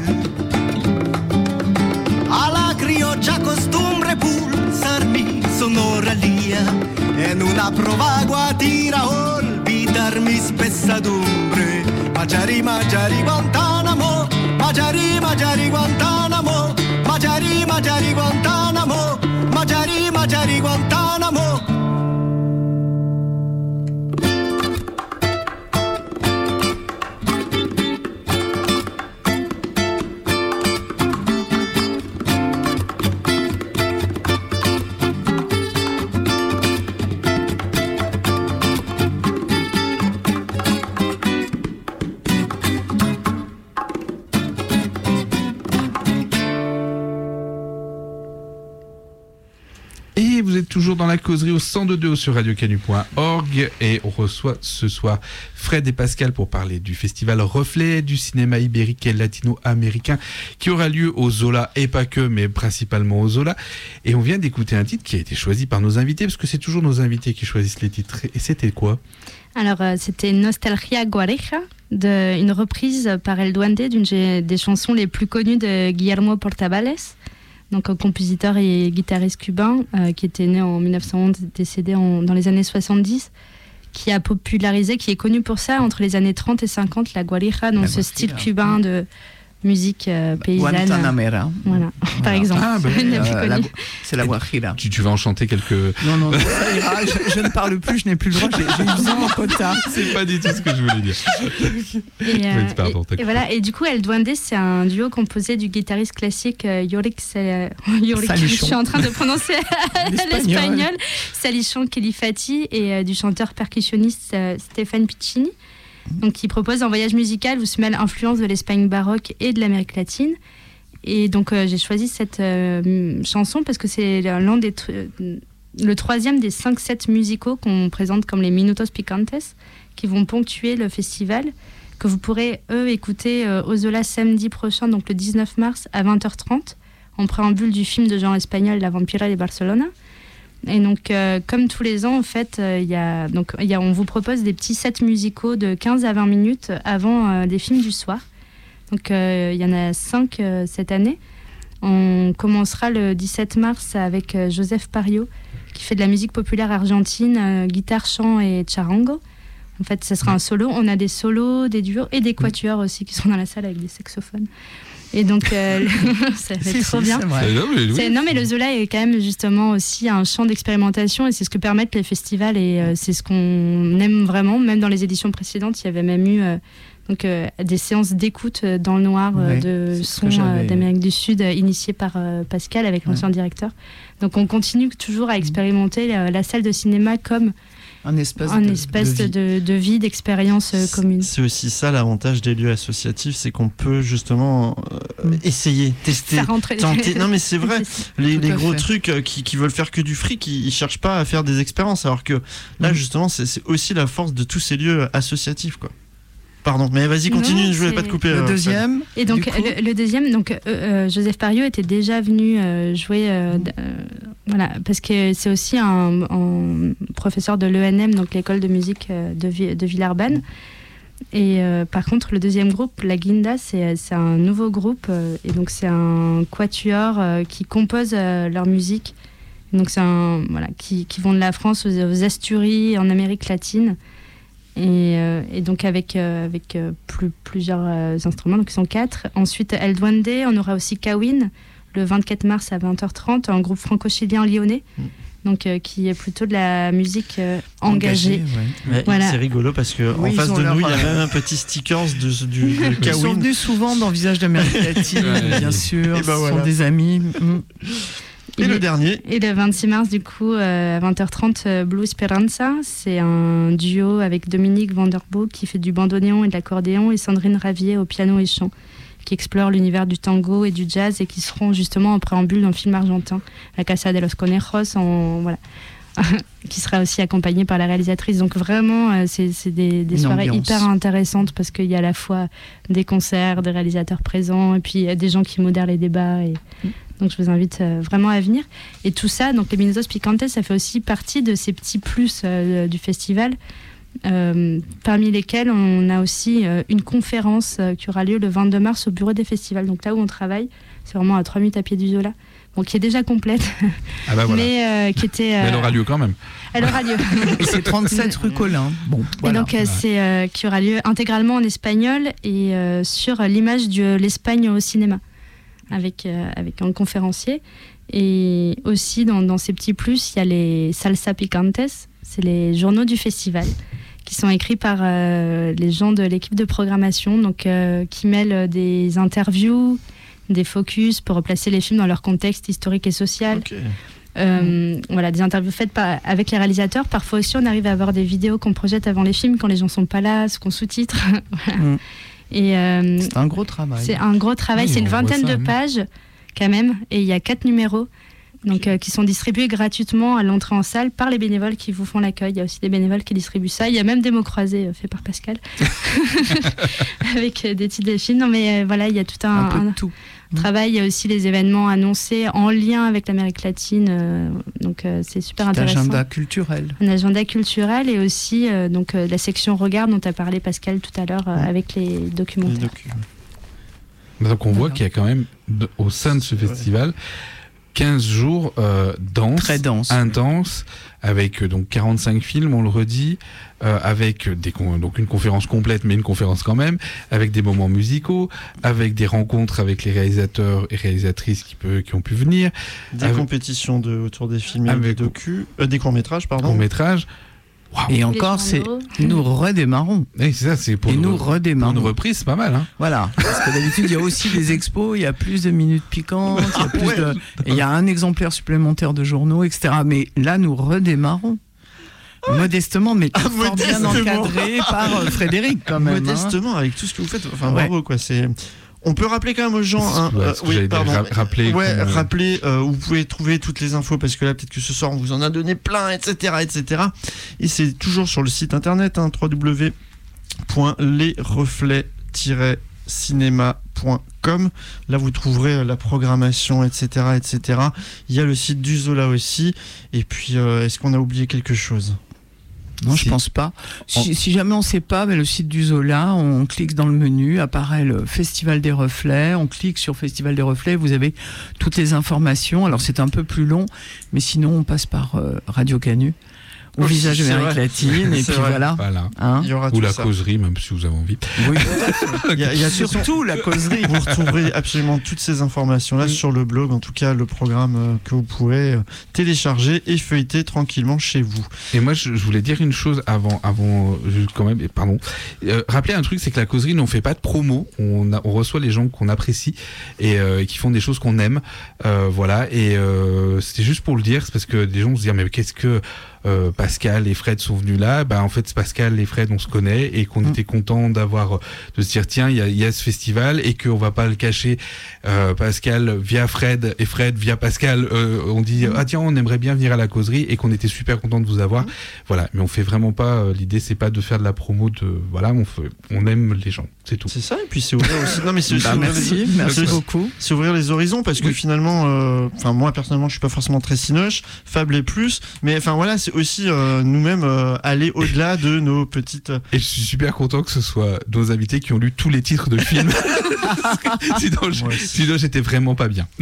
a la criolla costumbre pulsar mi sonora lía, en una prova guatira olvidar mis pesadumbres. Magyari, Magyari, Guantánamo, Magyari, Magyari, Guantánamo, Magyari, Magyari, Guantánamo, Magyari, Magyari, Guantánamo. Toujours dans la causerie au 102.2 sur radiocanu.org et on reçoit ce soir Fred et Pascal pour parler du festival Reflet du cinéma ibérique et latino-américain qui aura lieu au Zola et pas que, mais principalement au Zola. Et on vient d'écouter un titre qui a été choisi par nos invités parce que c'est toujours nos invités qui choisissent les titres. Et c'était quoi ? Alors c'était Nostalgia Guareja, une reprise par El Duende d'une des chansons les plus connues de Guillermo Portabales. Donc un compositeur et guitariste cubain qui était né en 1911, décédé dans les années 70, qui a popularisé, qui est connu pour ça entre les années 30 et 50, la guarija, donc ce style cubain de musique paysanne. Guantanamera. Voilà, par exemple. Ah, c'est la guajira. Tu vas en chanter quelques... Non, ça ira, je ne parle plus, je n'ai plus le droit, j'ai usé mon quota. C'est pas du tout ce que je voulais dire. Pardon, et voilà, et du coup, El Duende, c'est un duo composé du guitariste classique Yorick, je suis en train de prononcer l'espagnol, Salichon Kelifati, et du chanteur percussionniste Stéphane Piccini. Donc, qui propose un voyage musical où se mêle influence de l'Espagne baroque et de l'Amérique latine. Et donc, j'ai choisi cette chanson parce que c'est le troisième des 5 sets musicaux qu'on présente comme les Minutos Picantes, qui vont ponctuer le festival, que vous pourrez, écouter au Zola samedi prochain, donc le 19 mars, à 20h30, en préambule du film de genre espagnol La Vampira de Barcelona. Et donc, comme tous les ans, en fait, on vous propose des petits sets musicaux de 15 à 20 minutes avant des films du soir. Donc, il y en a 5 cette année. On commencera le 17 mars avec Joseph Pario, qui fait de la musique populaire argentine, guitare, chant et charango. En fait, ce sera un solo. On a des solos, des duos et des quatuors aussi qui sont dans la salle avec des saxophones. Et donc, ça va être trop bien. Non, mais le Zola est quand même justement aussi un champ d'expérimentation et c'est ce que permettent les festivals et c'est ce qu'on aime vraiment. Même dans les éditions précédentes, il y avait même eu des séances d'écoute dans le noir de sons d'Amérique du Sud initiées par Pascal avec l'ancien directeur. Donc, on continue toujours à expérimenter la salle de cinéma comme Un espace de vie, d'expérience commune. C'est aussi ça l'avantage des lieux associatifs, c'est qu'on peut justement essayer, tester, tenter. Non mais c'est vrai, les gros trucs qui veulent faire que du fric, ils cherchent pas à faire des expériences, alors que là justement c'est aussi la force de tous ces lieux associatifs, quoi. Pardon, mais vas-y, continue, je voulais pas te couper. Le deuxième. Et donc, le deuxième, donc, Joseph Pariot était déjà venu jouer, voilà, parce que c'est aussi un professeur de l'ENM, donc l'école de musique de Villeurbanne. Et par contre, le deuxième groupe, la Guinda, c'est un nouveau groupe, et donc c'est un quatuor qui compose leur musique. Donc, c'est qui vont de la France aux Asturies, en Amérique latine. Et donc avec plusieurs instruments, donc ils sont 4. Ensuite El Duende, on aura aussi Kawin le 24 mars à 20h30, un groupe franco-chilien lyonnais, donc qui est plutôt de la musique engagée. Ouais. Voilà. C'est rigolo parce que en face de nous il y a même un petit stickers de Kawin. Ils sont venus souvent dans Visage d'Amérique latine, bien sûr. Ce sont des amis. Et le dernier. Et le 26 mars, du coup, à 20h30, Blue Esperanza. C'est un duo avec Dominique Vanderbo qui fait du bandoneon et de l'accordéon et Sandrine Ravier au piano et chant, qui explore l'univers du tango et du jazz et qui seront justement en préambule dans le film argentin La Casa de los Conejos, qui sera aussi accompagné par la réalisatrice. Donc vraiment, c'est des soirées hyper intéressantes parce qu'il y a à la fois des concerts, des réalisateurs présents et puis des gens qui modèrent les débats. Donc je vous invite vraiment à venir. Et tout ça, donc les Mimosas Picantes, ça fait aussi partie de ces petits plus du festival, parmi lesquels on a aussi une conférence qui aura lieu le 22 mars au bureau des festivals. Donc là où on travaille, c'est vraiment à 3 minutes à pied du Zola. Bon, qui est déjà complète, mais qui était... Mais elle aura lieu quand même. Elle aura lieu. Et c'est 37 rue Collin. Bon, voilà. Et donc, c'est qui aura lieu intégralement en espagnol et sur l'image de l'Espagne au cinéma, avec un conférencier. Et aussi, dans ces petits plus, il y a les Salsa Picantes, c'est les journaux du festival, qui sont écrits par les gens de l'équipe de programmation, donc qui mêlent des interviews, des focus pour replacer les films dans leur contexte historique et social. Okay. Voilà, des interviews faites avec les réalisateurs. Parfois aussi, on arrive à avoir des vidéos qu'on projette avant les films quand les gens sont pas là, ce qu'on sous-titre. Voilà. Et c'est un gros travail. C'est un gros travail. C'est une vingtaine de pages quand même, et il y a 4 numéros. Donc, qui sont distribués gratuitement à l'entrée en salle par les bénévoles qui vous font l'accueil. Il y a aussi des bénévoles qui distribuent ça. Il y a même des mots croisés faits par Pascal avec des titres de films. Non, mais voilà, il y a tout un travail. Il y a aussi les événements annoncés en lien avec l'Amérique latine. Donc, c'est super intéressant. Un agenda culturel. Un agenda culturel et aussi donc, la section Regard dont a parlé Pascal tout à l'heure avec les documentaires. Donc, on voit qu'il y a quand même, au sein de ce festival, 15 jours très dense, intense, avec donc 45 films, on le redit, avec donc une conférence complète, mais une conférence quand même, avec des moments musicaux, avec des rencontres avec les réalisateurs et réalisatrices qui ont pu venir. Des compétitions autour des films et des courts-métrages, pardon. Courts-métrages. Wow. Et encore, c'est nous redémarrons. Et c'est ça, c'est pour une reprise, c'est pas mal. Hein. Voilà, parce que d'habitude, il y a aussi des expos, il y a plus de minutes piquantes, il y a un exemplaire supplémentaire de journaux, etc. Mais là, nous redémarrons. Modestement, mais fort bien encadré par Frédéric, quand même. Modestement, avec tout ce que vous faites. Enfin, bravo, quoi. On peut rappeler quand même aux gens. Rappeler où vous pouvez trouver toutes les infos, parce que là, peut-être que ce soir, on vous en a donné plein, etc. Et c'est toujours sur le site internet, www.lesreflets-cinéma.com. Là, vous trouverez la programmation, etc. Il y a le site du Zola aussi. Et puis, est-ce qu'on a oublié quelque chose ? Non, je pense pas. Si jamais on ne sait pas, le site du Zola, on clique dans le menu, apparaît le Festival des Reflets, on clique sur Festival des Reflets, vous avez toutes les informations. Alors c'est un peu plus long, mais sinon on passe par Radio Canu, au Visage d'Amérique latine, et puis voilà. Hein, il y aura ou la causerie, même si vous avez envie. Oui, il y a surtout la causerie. Vous retrouverez absolument toutes ces informations-là sur le blog, en tout cas le programme que vous pourrez télécharger et feuilleter tranquillement chez vous. Et moi, je voulais dire une chose avant quand même, pardon. Rappeler un truc, c'est que la causerie, nous, on fait pas de promo, on reçoit les gens qu'on apprécie et qui font des choses qu'on aime. Voilà, et c'était juste pour le dire, c'est parce que des gens se disent, mais qu'est-ce que Pascal et Fred sont venus là, en fait Pascal et Fred on se connaît et qu'on était content de se dire tiens il y a ce festival et qu'on va pas le cacher, Pascal via Fred et Fred via Pascal on dit ah tiens on aimerait bien venir à la causerie et qu'on était super content de vous avoir, voilà, mais on fait vraiment pas l'idée c'est pas de faire de la promo on aime les gens, c'est tout. C'est ça, et puis c'est ouvrir aussi. Non, mais c'est aussi merci beaucoup. C'est ouvrir les horizons parce que finalement, moi personnellement, je suis pas forcément très cinoche, Fab l'est plus, mais enfin voilà, c'est aussi nous-mêmes aller au-delà de nos petites. Et je suis super content que ce soit nos invités qui ont lu tous les titres de films. Sinon, j'étais vraiment pas bien.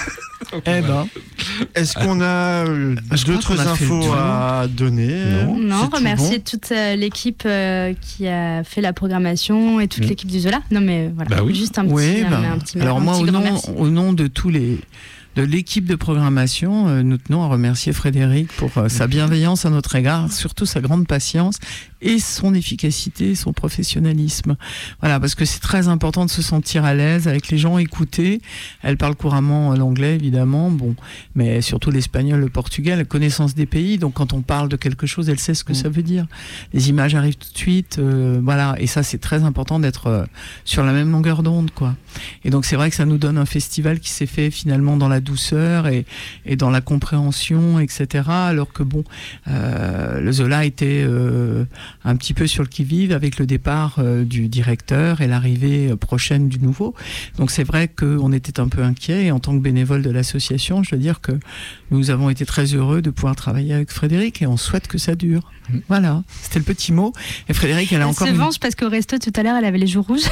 Est-ce qu'on a d'autres infos à donner? Non, remercier toute l'équipe qui a fait la programmation et toute l'équipe du Zola. Non mais voilà, juste un petit alors moi au nom de tous de l'équipe de programmation, nous tenons à remercier Frédéric pour sa bienveillance à notre égard, surtout sa grande patience et son efficacité, son professionnalisme. Voilà, parce que c'est très important de se sentir à l'aise avec les gens, écouter. Elle parle couramment l'anglais, évidemment, mais surtout l'espagnol, le portugais, la connaissance des pays. Donc quand on parle de quelque chose, elle sait ce que ça veut dire. Les images arrivent tout de suite, voilà. Et ça, c'est très important d'être sur la même longueur d'onde, quoi. Et donc c'est vrai que ça nous donne un festival qui s'est fait finalement dans la douceur et dans la compréhension, etc. Alors que le Zola était un petit peu sur le qui-vive avec le départ du directeur et l'arrivée prochaine du nouveau. Donc c'est vrai qu'on était un peu inquiets et en tant que bénévole de l'association, je veux dire que nous avons été très heureux de pouvoir travailler avec Frédéric et on souhaite que ça dure. Voilà, c'était le petit mot. Et Frédéric, elle a encore... Elle se venge parce qu'au resto tout à l'heure, elle avait les joues rouges.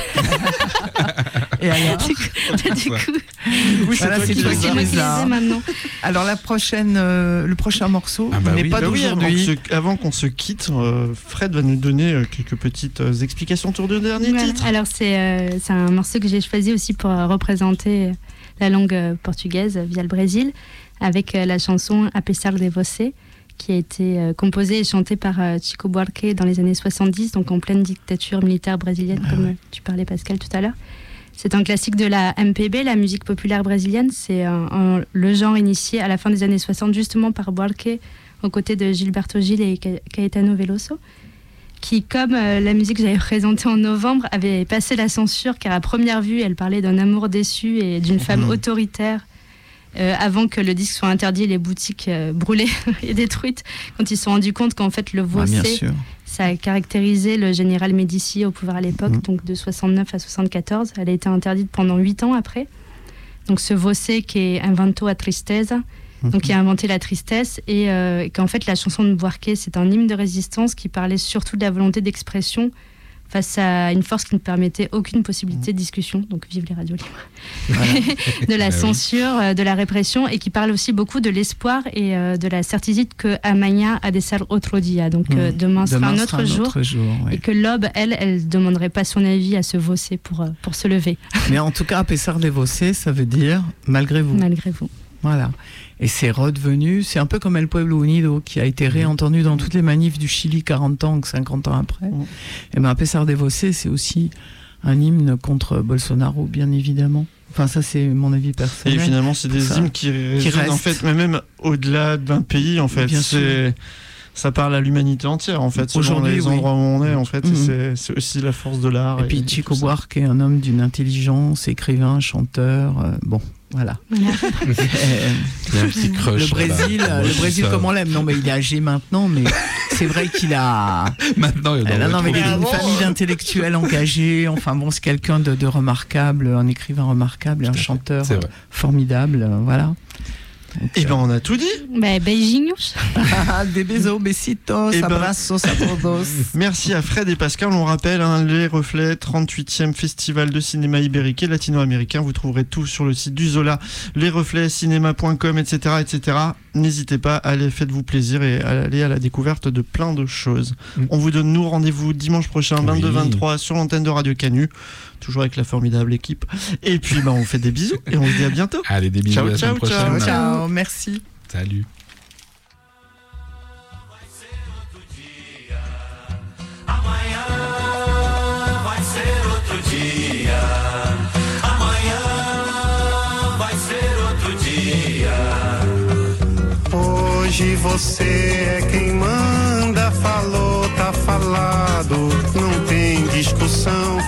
Et alors du coup voilà, c'est toi qui les as maintenant. Alors le prochain morceau n'est pas d'aujourd'hui. Avant qu'on se quitte, Fred va nous donner quelques petites explications autour du dernier titre. Alors c'est un morceau que j'ai choisi aussi pour représenter la langue portugaise via le Brésil, avec la chanson Apesar de Você, qui a été composée et chantée par Chico Buarque dans les années 70, donc en pleine dictature militaire brésilienne, comme tu parlais Pascal tout à l'heure. C'est un classique de la MPB, la musique populaire brésilienne. C'est le genre initié à la fin des années 60 justement par Buarque, aux côtés de Gilberto Gil et Caetano Veloso, qui, comme la musique que j'avais présentée en novembre, avait passé la censure, car à première vue, elle parlait d'un amour déçu et d'une femme autoritaire, avant que le disque soit interdit et les boutiques brûlées et détruites, quand ils se sont rendus compte qu'en fait le Você, ça a caractérisé le général Médici au pouvoir à l'époque, donc de 69 à 74. Elle a été interdite pendant 8 ans après. Donc ce Você qui est Inventou a Tristeza, donc qui a inventé la tristesse, et qu'en fait la chanson de Buarque, c'est un hymne de résistance qui parlait surtout de la volonté d'expression face à une force qui ne permettait aucune possibilité de discussion, donc vive les radios libres, de la censure, de la répression, et qui parle aussi beaucoup de l'espoir et de la certitude que amanhã ha de ser outro dia, donc demain sera un autre jour, et que l'aube, elle demanderait pas son avis à ce Você pour se lever. Mais en tout cas, Apesar de Você, ça veut dire malgré vous. Malgré vous. Voilà. Et c'est redevenu, c'est un peu comme El Pueblo Unido, qui a été réentendu dans toutes les manifs du Chili 40 ans, 50 ans après. Et bien, Apesar de Você, c'est aussi un hymne contre Bolsonaro, bien évidemment. Enfin, ça, c'est mon avis personnel. Et finalement, c'est des hymnes qui restent, en fait, mais même au-delà d'un pays, en fait. Ça parle à l'humanité entière, en fait. Aujourd'hui, les endroits où on est, en fait, c'est aussi la force de l'art. Et puis Chico Buarque est un homme d'une intelligence, écrivain, chanteur, voilà. Il y a un petit crush. Le Brésil comme on l'aime. Non, mais il est âgé maintenant, mais c'est vrai qu'il a... Maintenant, il a une famille d'intellectuels engagés. Enfin bon, c'est quelqu'un de remarquable, un écrivain remarquable, un chanteur formidable, voilà. Et ben on a tout dit. Beijinhos. Des besos, besitos, abrazos a todos. Merci à Fred et Pascal. On rappelle Les Reflets, 38e festival de cinéma ibérique et latino-américain. Vous trouverez tout sur le site du Zola, lesrefletscinéma.com, etc., etc. N'hésitez pas, allez, faites-vous plaisir et allez à la découverte de plein de choses. On vous donne rendez-vous dimanche prochain, 22-23, sur l'antenne de Radio Canu, toujours avec la formidable équipe. Et puis on vous fait des bisous et on vous dit à bientôt. Allez, des bisous, à la semaine prochaine. Ciao, merci. Salut. Hoje você é quem manda, falou, tá falado, não tem discussão,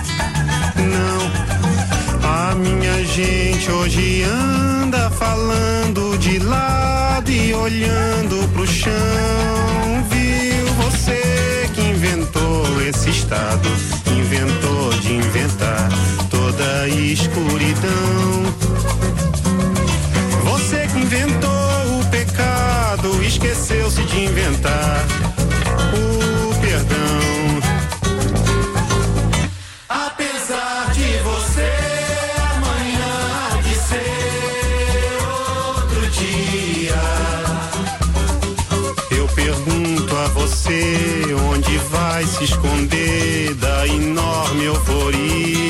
não. A minha gente hoje anda falando de lado e olhando pro chão, viu? Você que inventou esse estado, inventou de inventar toda a escuridão. Você que inventou o pecado, esqueceu-se de inventar o perdão. Apesar de você amanhã há de ser outro dia, eu pergunto a você onde vai se esconder da enorme euforia.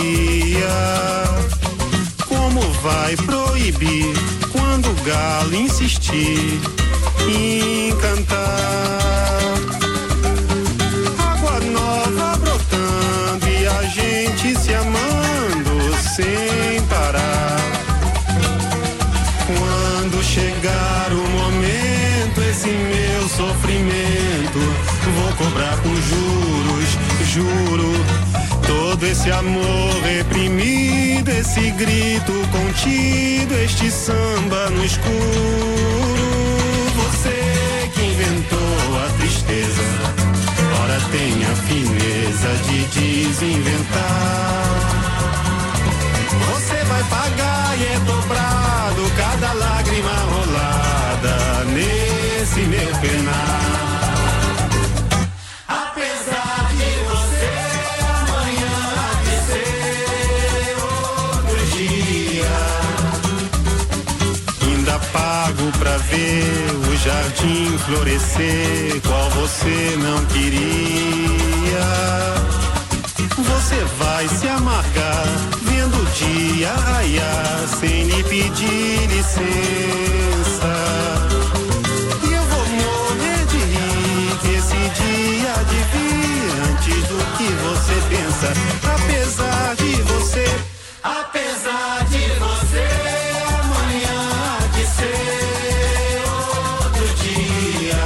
Como vai proibir quando o galo insistir em cantar? Água nova brotando e a gente se amando sem parar. Quando chegar o momento, esse meu sofrimento vou cobrar com juros, juro. Todo esse amor reprimido, esse grito contido, este samba no escuro. Você que inventou a tristeza, ora tem a fineza de desinventar. Você vai pagar e é dobrado cada lágrima rolada nesse meu penar. Apesar de você amanhã há de ser outro dia, ainda pago pra ver o jardim florescer qual você não queria. Você vai se amargar vendo o dia raiar sem lhe pedir licença. E eu vou morrer de rir que esse dia há de vir antes do que você pensa. Apesar de você amanhã há de ser outro dia.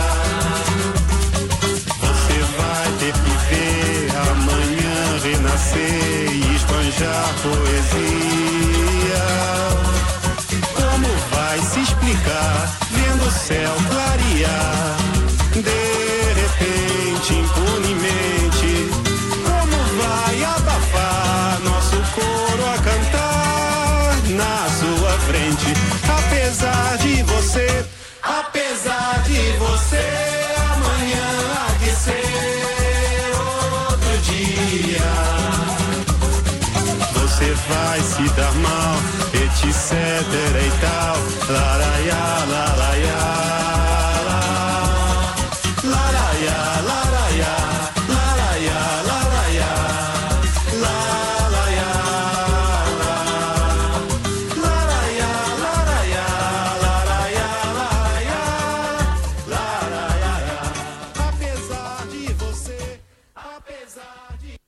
Você vai ter que ver amanhã renascer e esbanjar poesia. Como vai se explicar vendo o céu clarear de repente, impunemente? Como vai abafar nosso coro a cantar na sua frente? Apesar de você amanhã há de ser outro dia. Você vai se dar mal, etc e tal, laraiá, laraiá, laraiá, laraiá, laraiá, laraiá, laraiá, laraiá, laraiá, laraiá, laraiá, laraiá. Apesar de você, apesar de